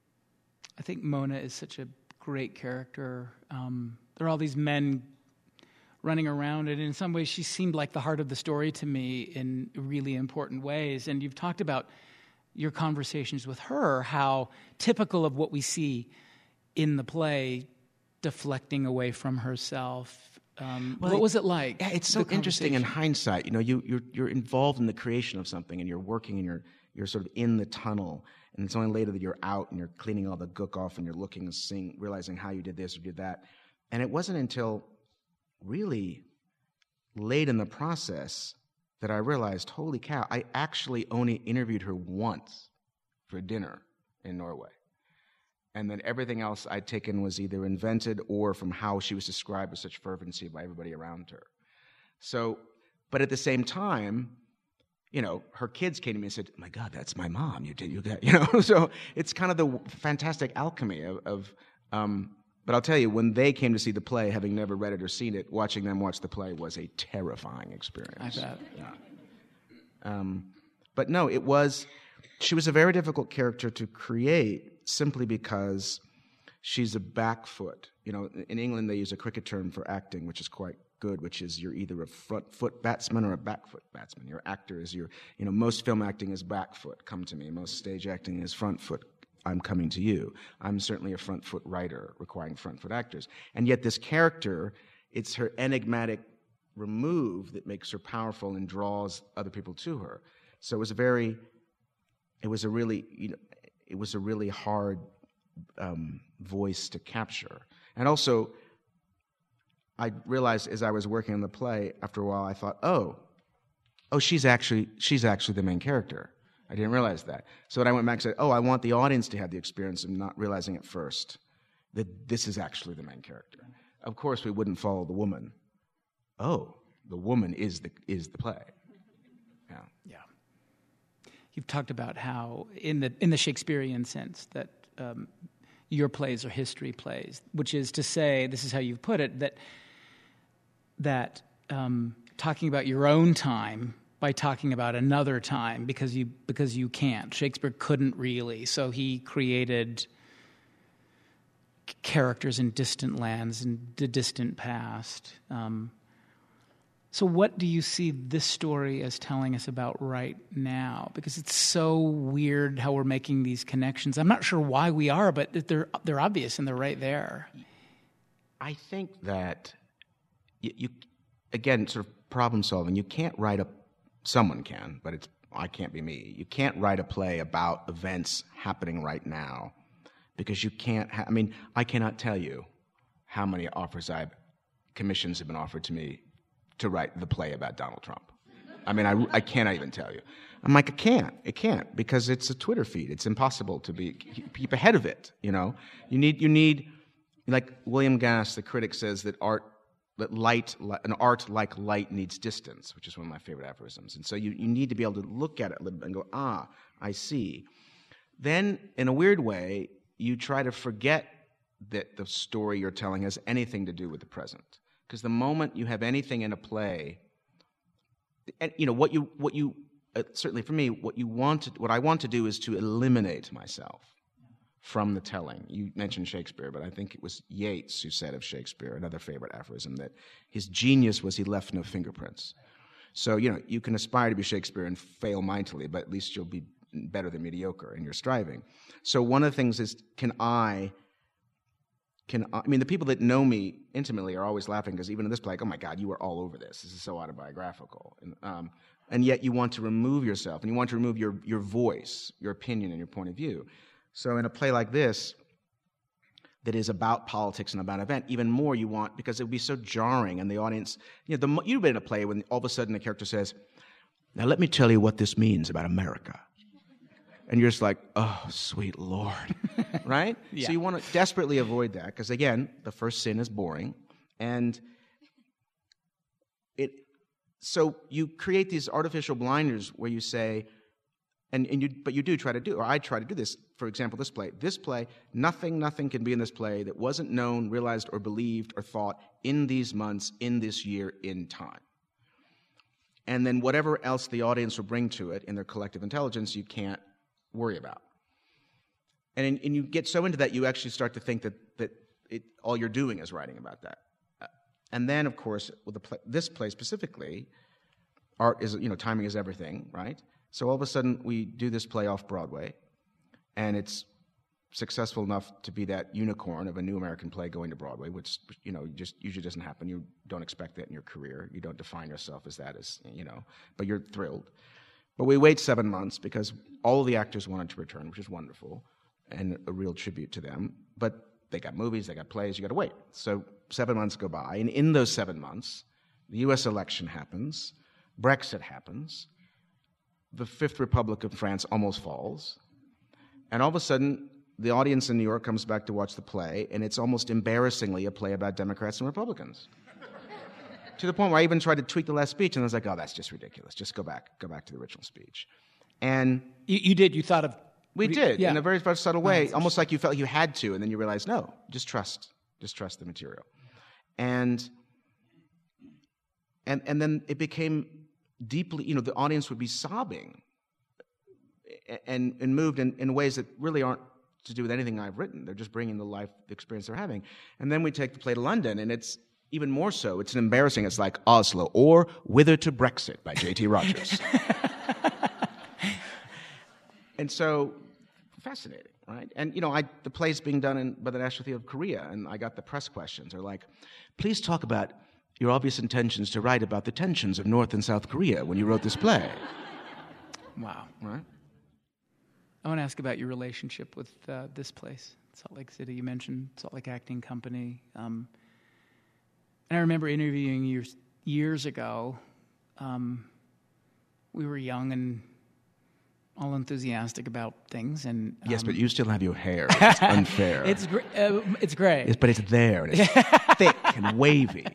I think Mona is such a great character. Um, there are all these men running around, and in some ways she seemed like the heart of the story to me in really important ways. And you've talked about your conversations with her, how typical of what we see in the play, deflecting away from herself. Um, Well, what was it like? Yeah, it's so the interesting in conversation? hindsight. You know, you, you're you're involved in the creation of something, and you're working, and you're you're sort of in the tunnel. And it's only later that you're out and you're cleaning all the gook off and you're looking and seeing, realizing how you did this or did that. And it wasn't until really late in the process that I realized, holy cow, I actually only interviewed her once for dinner in Norway. And then everything else I'd taken was either invented or from how she was described with such fervency by everybody around her. So, but at the same time, you know, her kids came to me and said, my God, that's my mom. You did, you got, you know, so it's kind of the fantastic alchemy of, of um, but I'll tell you, when they came to see the play, having never read it or seen it, watching them watch the play was a terrifying experience. I bet. Yeah. Um, but no, it was, she was a very difficult character to create simply because she's a back foot. You know, in England, they use a cricket term for acting, which is quite good, which is you're either a front foot batsman or a back foot batsman. Your actor is your, you know, most film acting is back foot, come to me. Most stage acting is front foot, I'm coming to you. I'm certainly a front foot writer requiring front foot actors. And yet this character, it's her enigmatic remove that makes her powerful and draws other people to her. So it was a very, it was a really, you know, it was a really hard um, voice to capture. And also, I realized as I was working on the play, after a while, I thought, oh, oh, she's actually she's actually the main character. I didn't realize that. So when I went back and said, oh, I want the audience to have the experience of not realizing at first that this is actually the main character. Of course, we wouldn't follow the woman. Oh, the woman is the is the play. Yeah. Yeah. You've talked about how, in the in the Shakespearean sense, that um, your plays are history plays, which is to say, this is how you've put it, that that um, talking about your own time by talking about another time because you because you can't. Shakespeare couldn't really, so he created characters in distant lands and the distant past. Um, so what do you see this story as telling us about right now? Because it's so weird how we're making these connections. I'm not sure why we are, but they're they're obvious and they're right there. I think that you, you again, sort of problem solving. You can't write a someone can, but it's I can't be me. You can't write a play about events happening right now. Because you can't, ha- I mean, I cannot tell you how many offers I've, commissions have been offered to me to write the play about Donald Trump. I mean, I, I cannot even tell you. I'm like, I can't, it can't, because it's a Twitter feed. It's impossible to be, keep ahead of it, you know? You need, you need, like William Gass, the critic, says that art, that light, an art like light needs distance, which is one of my favorite aphorisms. And so you, you need to be able to look at it and go, ah, I see. Then, in a weird way, you try to forget that the story you're telling has anything to do with the present. Because the moment you have anything in a play, and, you know, what you, what you uh, certainly for me, what you want to, what I want to do is to eliminate myself from the telling. You mentioned Shakespeare, but I think it was Yeats who said of Shakespeare, another favorite aphorism, that his genius was he left no fingerprints. So, you know, you can aspire to be Shakespeare and fail mightily, but at least you'll be better than mediocre in your striving. So one of the things is, can I, can I, I mean, the people that know me intimately are always laughing because even in this play, like, oh my God, you were all over this. This is so autobiographical. And, um, and yet you want to remove yourself and you want to remove your, your voice, your opinion, and your point of view. So in a play like this, that is about politics and about event, even more you want, because it would be so jarring and the audience, you know, the, you've been in a play when all of a sudden a character says, now let me tell you what this means about America. And you're just like, oh, sweet Lord, right? Yeah. So you want to desperately avoid that because, again, the first sin is boring. And it. So you create these artificial blinders where you say, and, and you, but you do try to do, or I try to do this, for example, this play. This play, nothing, nothing can be in this play that wasn't known, realized, or believed, or thought in these months, in this year, in time. And then whatever else the audience will bring to it in their collective intelligence, you can't worry about. And, and you get so into that, you actually start to think that, that it, all you're doing is writing about that. Uh, and then, of course, with the play, this play specifically, art is, you know, timing is everything, right? So all of a sudden, we do this play off Broadway, and it's successful enough to be that unicorn of a new American play going to Broadway, which, you know, just usually doesn't happen. You don't expect that in your career. You don't define yourself as that, as, you know, but you're thrilled. But we wait seven months because all of the actors wanted to return, which is wonderful, and a real tribute to them. But they got movies, they got plays, you got to wait. So seven months go by, and in those seven months, the U S election happens, Brexit happens, the Fifth Republic of France almost falls, and all of a sudden, the audience in New York comes back to watch the play, and it's almost embarrassingly a play about Democrats and Republicans. To the point where I even tried to tweak the last speech, and I was like, oh, that's just ridiculous. Just go back. Go back to the original speech. And You, you did. You thought of... we did, yeah. in a very, very subtle way, Oh, almost like you felt you had to, and then you realized, no, just trust. Just trust the material. And, and, and then it became deeply, you know, the audience would be sobbing and, and moved in, in ways that really aren't to do with anything I've written. They're just bringing the life, the experience they're having. And then we take the play to London, and it's even more so. It's embarrassing. It's like Oslo or Whither to Brexit by J T Rogers. And so, fascinating, right? And, you know, I, the play's being done in, by the National Theatre of Korea, and I got the press questions. They're like, please talk about your obvious intentions to write about the tensions of North and South Korea when you wrote this play. Wow. Right? I want to ask about your relationship with uh, this place, Salt Lake City. You mentioned Salt Lake Acting Company. Um, and I remember interviewing you years ago. Um, we were young and all enthusiastic about things. And um, yes, but you still have your hair. It's unfair. It's gr- uh, it's gray. It's, but it's there, and it's thick and wavy.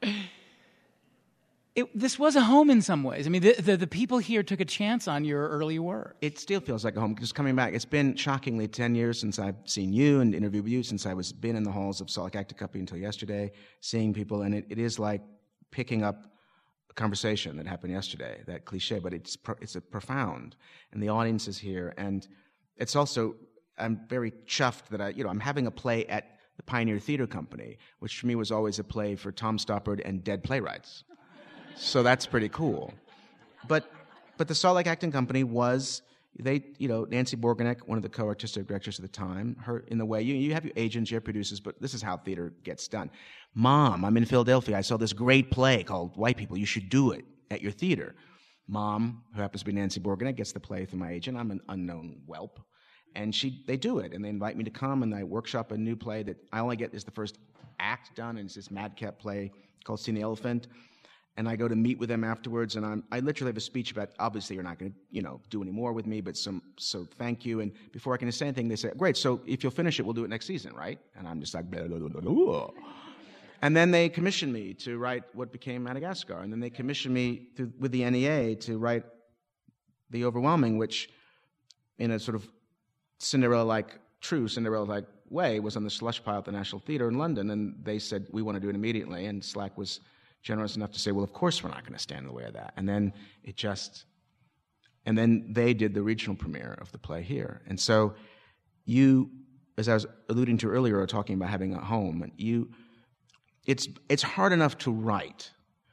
It, this was a home in some ways. I mean, the, the the people here took a chance on your early work. It still feels like a home. Just coming back, it's been shockingly ten years since I've seen you and interviewed you, since I was been in the halls of Salt Lake Acting Company until yesterday, seeing people, and it, it is like picking up a conversation that happened yesterday, that cliche, but it's pro, it's a profound, and the audience is here, and it's also, I'm very chuffed that I, you know, I'm having a play at the Pioneer Theater Company, which for me was always a play for Tom Stoppard and dead playwrights. So that's pretty cool. But but the Salt Lake Acting Company was, they, you know, Nancy Borganek, one of the co-artistic directors at the time, her, in the way, you, you have your agents, you have producers, but this is how theater gets done. Mom, I'm in Philadelphia, I saw this great play called White People, you should do it at your theater. Mom, who happens to be Nancy Borganek, gets the play through my agent, I'm an unknown whelp, and she they do it, and they invite me to come, and I workshop a new play that I only get is the first act done, and it's this madcap play called Seeing the Elephant. And I go to meet with them afterwards, and I'm, I literally have a speech about, obviously you're not going to, you know, do any more with me, but some, so thank you. And before I can say anything, they say, great, so if you'll finish it, we'll do it next season, right? And I'm just like, blah, blah, blah, blah. And then they commissioned me to write what became Madagascar. And then they commissioned me to, with the N E A to write The Overwhelming, which in a sort of Cinderella-like, true Cinderella-like way was on the slush pile at the National Theatre in London. And they said, we want to do it immediately. And SLAC was generous enough to say, well, of course we're not going to stand in the way of that. And then it just, and then they did the regional premiere of the play here. And so you, as I was alluding to earlier, or talking about having a home, you, it's it's hard enough to write,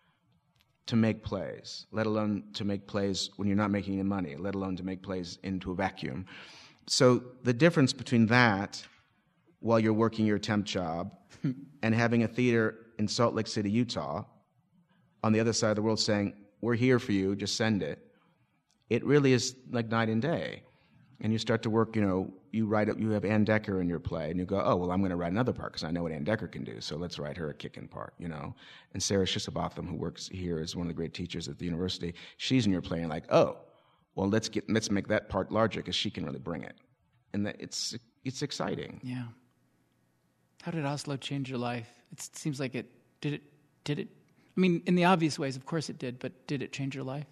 to make plays, let alone to make plays when you're not making any money, let alone to make plays into a vacuum. So the difference between that, while you're working your temp job, and having a theater in Salt Lake City, Utah, on the other side of the world saying, we're here for you, just send it, it really is like night and day. And you start to work, you know, you write up, you have Ann Decker in your play, and you go, oh, well, I'm going to write another part because I know what Ann Decker can do, so let's write her a kicking part, you know. And Sarah Shishibotham, who works here as one of the great teachers at the university, she's in your play, and like, oh, well, let's get let's make that part larger because she can really bring it. And that it's it's exciting. Yeah. How did Oslo change your life? It seems like it did it did it I mean, in the obvious ways, of course it did, but did it change your life?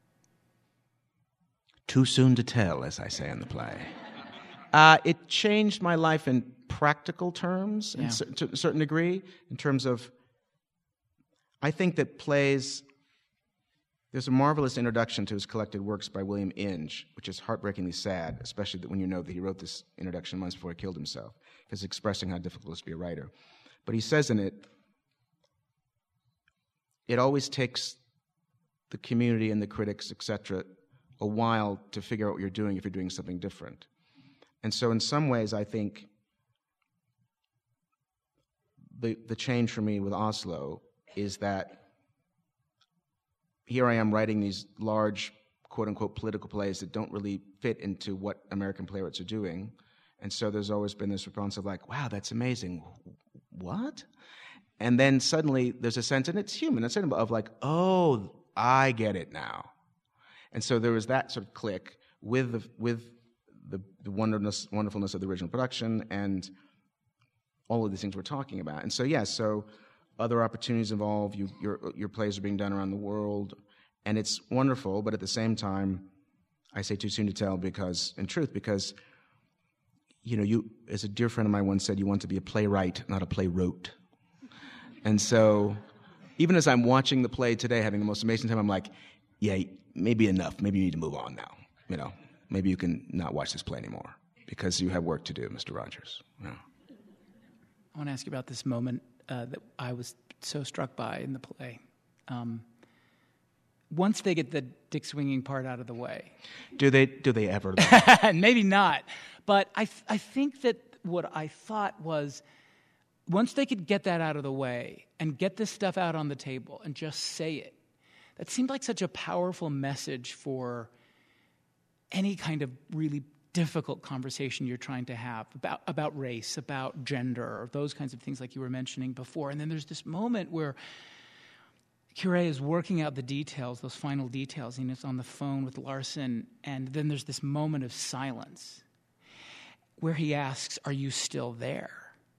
Too soon to tell, as I say in the play. Uh, it changed my life in practical terms, yeah. in, to a certain degree, in terms of, I think that plays, there's a marvelous introduction to his collected works by William Inge, which is heartbreakingly sad, especially when you know that he wrote this introduction months before he killed himself, because it's expressing how difficult it is to be a writer. But he says in it, it always takes the community and the critics, et cetera, a while to figure out what you're doing if you're doing something different. And so in some ways, I think the the change for me with Oslo is that here I am writing these large, quote-unquote, political plays that don't really fit into what American playwrights are doing. And so there's always been this response of like, wow, that's amazing. What? And then suddenly there's a sense, and it's human, a sense of like, oh, I get it now. And so there was that sort of click with the with the, the wonderfulness, wonderfulness of the original production and all of these things we're talking about. And so, yes, yeah, so other opportunities involve, you, your your plays are being done around the world, and it's wonderful, but at the same time, I say too soon to tell because, in truth, because, you know, you, as a dear friend of mine once said, you want to be a playwright, not a playwrote. And so, even as I'm watching the play today, having the most amazing time, I'm like, yeah, maybe enough. Maybe you need to move on now. You know, maybe you can not watch this play anymore because you have work to do, Mister Rogers. Yeah. I want to ask you about this moment uh, that I was so struck by in the play. Um, once they get the dick swinging part out of the way. Do they, do they ever? Maybe not. But I, th- I think that what I thought was once they could get that out of the way and get this stuff out on the table and just say it, that seemed like such a powerful message for any kind of really difficult conversation you're trying to have about, about race, about gender, or those kinds of things like you were mentioning before. And then there's this moment where Curé is working out the details, those final details, and it's on the phone with Larson, and then there's this moment of silence where he asks, "Are you still there?"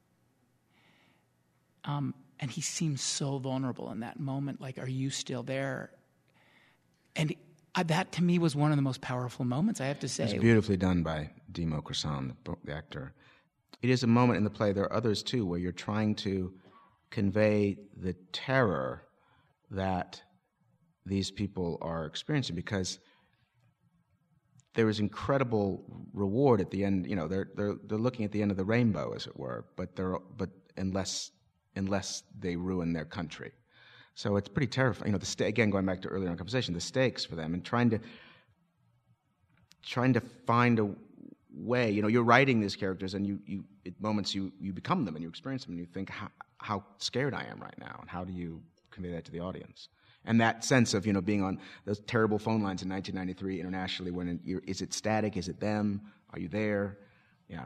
Um, and he seems so vulnerable in that moment, like, "Are you still there?" And uh, that, to me, was one of the most powerful moments, I have to say. It's beautifully done by Dimo Crossan, the, the actor. It is a moment in the play, there are others too, where you're trying to convey the terror that these people are experiencing, because there is incredible reward at the end. You know, they're they're they're looking at the end of the rainbow, as it were, but they're but unless unless they ruin their country. So it's pretty terrifying. You know, the sta- again, going back to earlier in our conversation, the stakes for them, and trying to trying to find a way. You know, you're writing these characters, and you you at moments you you become them and you experience them, and you think, how, how scared I am right now, and how do you convey that to the audience? And that sense of, you know, being on those terrible phone lines in nineteen ninety-three internationally, when you're, is it static? Is it them? Are you there? Yeah.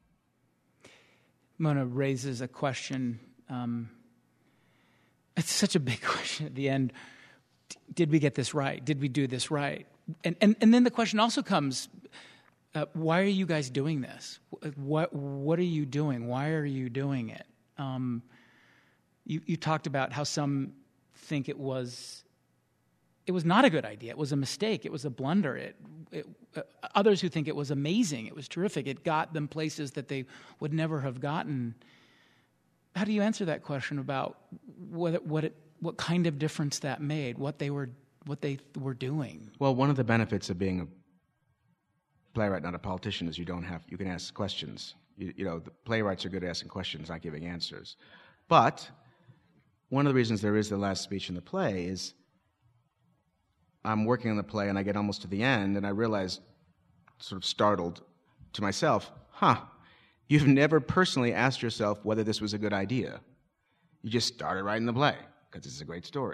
Mona raises a question. Um, it's such a big question at the end. Did we get this right? Did we do this right? And and, and then the question also comes, uh, why are you guys doing this? What what are you doing? Why are you doing it? Um, you, you talked about how some think it was it was not a good idea. It was a mistake. It was a blunder. It, it uh, others who think it was amazing. It was terrific. It got them places that they would never have gotten. How do you answer that question about what it, what it, what kind of difference that made? What they were what they were doing? Well, one of the benefits of being a playwright, not a politician, is you don't have you can ask questions. You, you know, the playwrights are good at asking questions, not giving answers. But one of the reasons there is the last speech in the play is I'm working on the play and I get almost to the end and I realize, sort of startled to myself, huh, you've never personally asked yourself whether this was a good idea. You just started writing the play because it's a great story.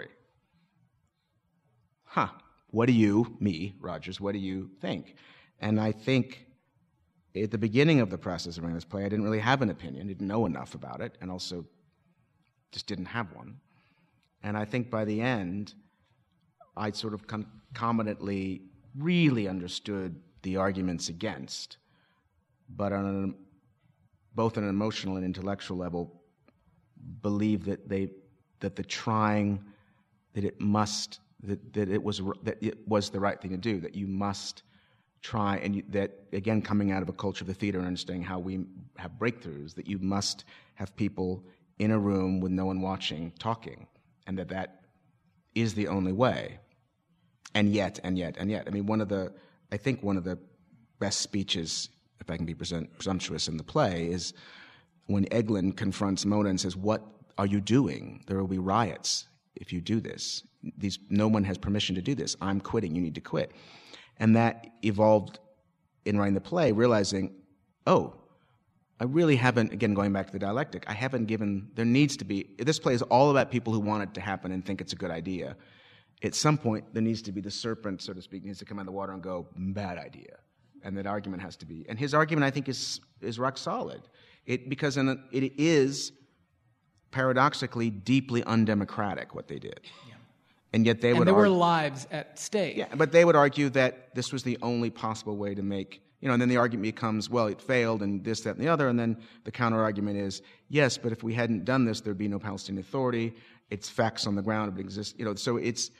Huh, what do you, me, Rogers, what do you think? And I think at the beginning of the process of writing this play, I didn't really have an opinion, didn't know enough about it, and also just didn't have one. And I think by the end, I sort of concomitantly really understood the arguments against, but on an, both on an emotional and intellectual level, believe that they that the trying, that it must, that, that it was that it was the right thing to do, that you must try, and you, that, again, coming out of a culture of the theater and understanding how we have breakthroughs, that you must have people in a room with no one watching, talking, and that that is the only way. And yet, and yet, and yet. I mean, one of the, I think one of the best speeches, if I can be present, presumptuous in the play, is when Eglin confronts Mona and says, what are you doing? There will be riots if you do this. These, no one has permission to do this. I'm quitting. You need to quit. And that evolved in writing the play, realizing, oh, I really haven't, again, going back to the dialectic, I haven't given, there needs to be, this play is all about people who want it to happen and think it's a good idea. At some point, there needs to be the serpent, so to speak, needs to come out of the water and go, bad idea. And that argument has to be, and his argument, I think, is is rock solid. It, because in a, it is, paradoxically, deeply undemocratic, what they did. Yeah. And yet they and would there argue, were lives at stake. Yeah, but they would argue that this was the only possible way to make, you know, and then the argument becomes, well, it failed, and this, that, and the other, and then the counter-argument is, yes, but if we hadn't done this, there'd be no Palestinian Authority, it's facts on the ground, it exists, you know, so it's,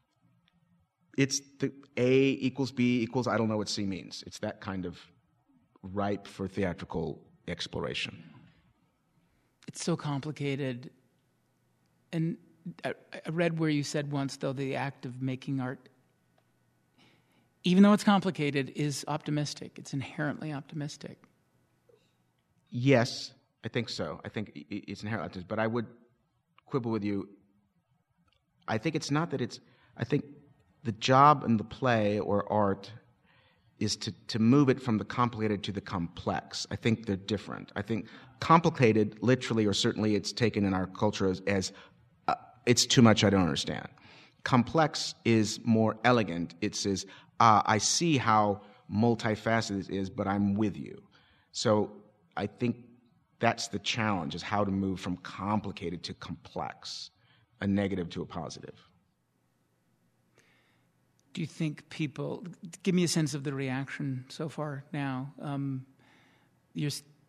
it's the A equals B equals, I don't know what C means. It's that kind of ripe for theatrical exploration. It's so complicated. And I, I read where you said once, though, the act of making art, even though it's complicated, is optimistic. It's inherently optimistic. Yes, I think so. I think it's inherently optimistic. But I would quibble with you. I think it's not that it's, I think the job in the play or art is to, to move it from the complicated to the complex. I think they're different. I think complicated, literally, or certainly it's taken in our culture as, as uh, it's too much, I don't understand. Complex is more elegant. It says, uh, I see how multifaceted it is, but I'm with you. So I think that's the challenge, is how to move from complicated to complex, a negative to a positive. Do you think people, give me a sense of the reaction so far now. Um, you're,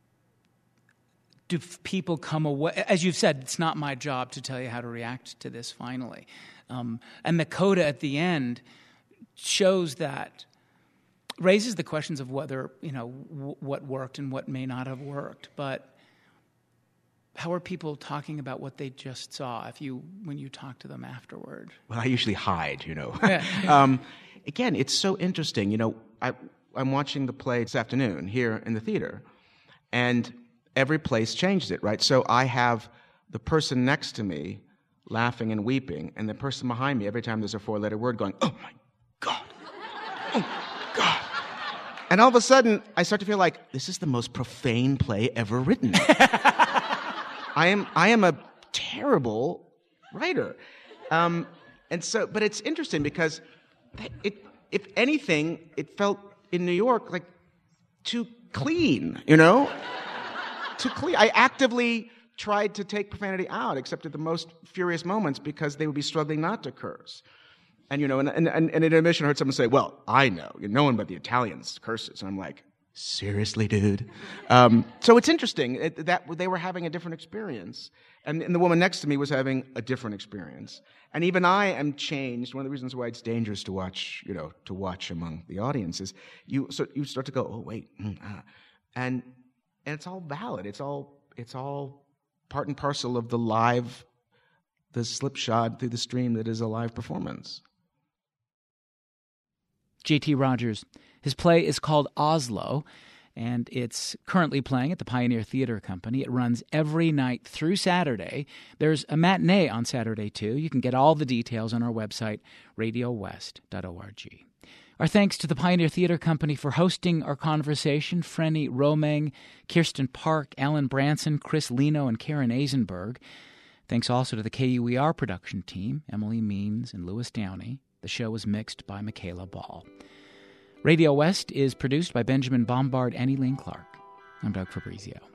do people come away, as you've said, it's not my job to tell you how to react to this finally. Um, and the coda at the end shows that, raises the questions of whether, you know, w- what worked and what may not have worked. But how are people talking about what they just saw if you when you talk to them afterward? Well, I usually hide, you know. Yeah. um, again, it's so interesting. You know, I, I'm watching the play this afternoon here in the theater, and every place changed it, right? So I have the person next to me laughing and weeping, and the person behind me, every time there's a four-letter word, going, oh, my God. Oh, God. And all of a sudden, I start to feel like, this is the most profane play ever written. I am I am a terrible writer. Um, and so, but it's interesting because it, if anything, it felt in New York like too clean, you know? Too clean. I actively tried to take profanity out, except at the most furious moments, because they would be struggling not to curse. And, you know, and, and, and in admission, I heard someone say, well, I know. No one but the Italians curses. And I'm like, seriously, dude? Um, so it's interesting it, that they were having a different experience. And, and the woman next to me was having a different experience. And even I am changed. One of the reasons why it's dangerous to watch, you know, to watch among the audience is you, so you start to go, oh, wait. Mm, ah. And, and it's all valid. It's all, it's all part and parcel of the live, the slipshod through the stream that is a live performance. J T Rogers. His play is called Oslo, and it's currently playing at the Pioneer Theater Company. It runs every night through Saturday. There's a matinee on Saturday, too. You can get all the details on our website, radio west dot org. Our thanks to the Pioneer Theater Company for hosting our conversation. Frenny Romeng, Kirsten Park, Alan Branson, Chris Lino, and Karen Eisenberg. Thanks also to the K U E R production team, Emily Means and Louis Downey. The show was mixed by Michaela Ball. Radio West is produced by Benjamin Bombard and Elaine Clark. I'm Doug Fabrizio.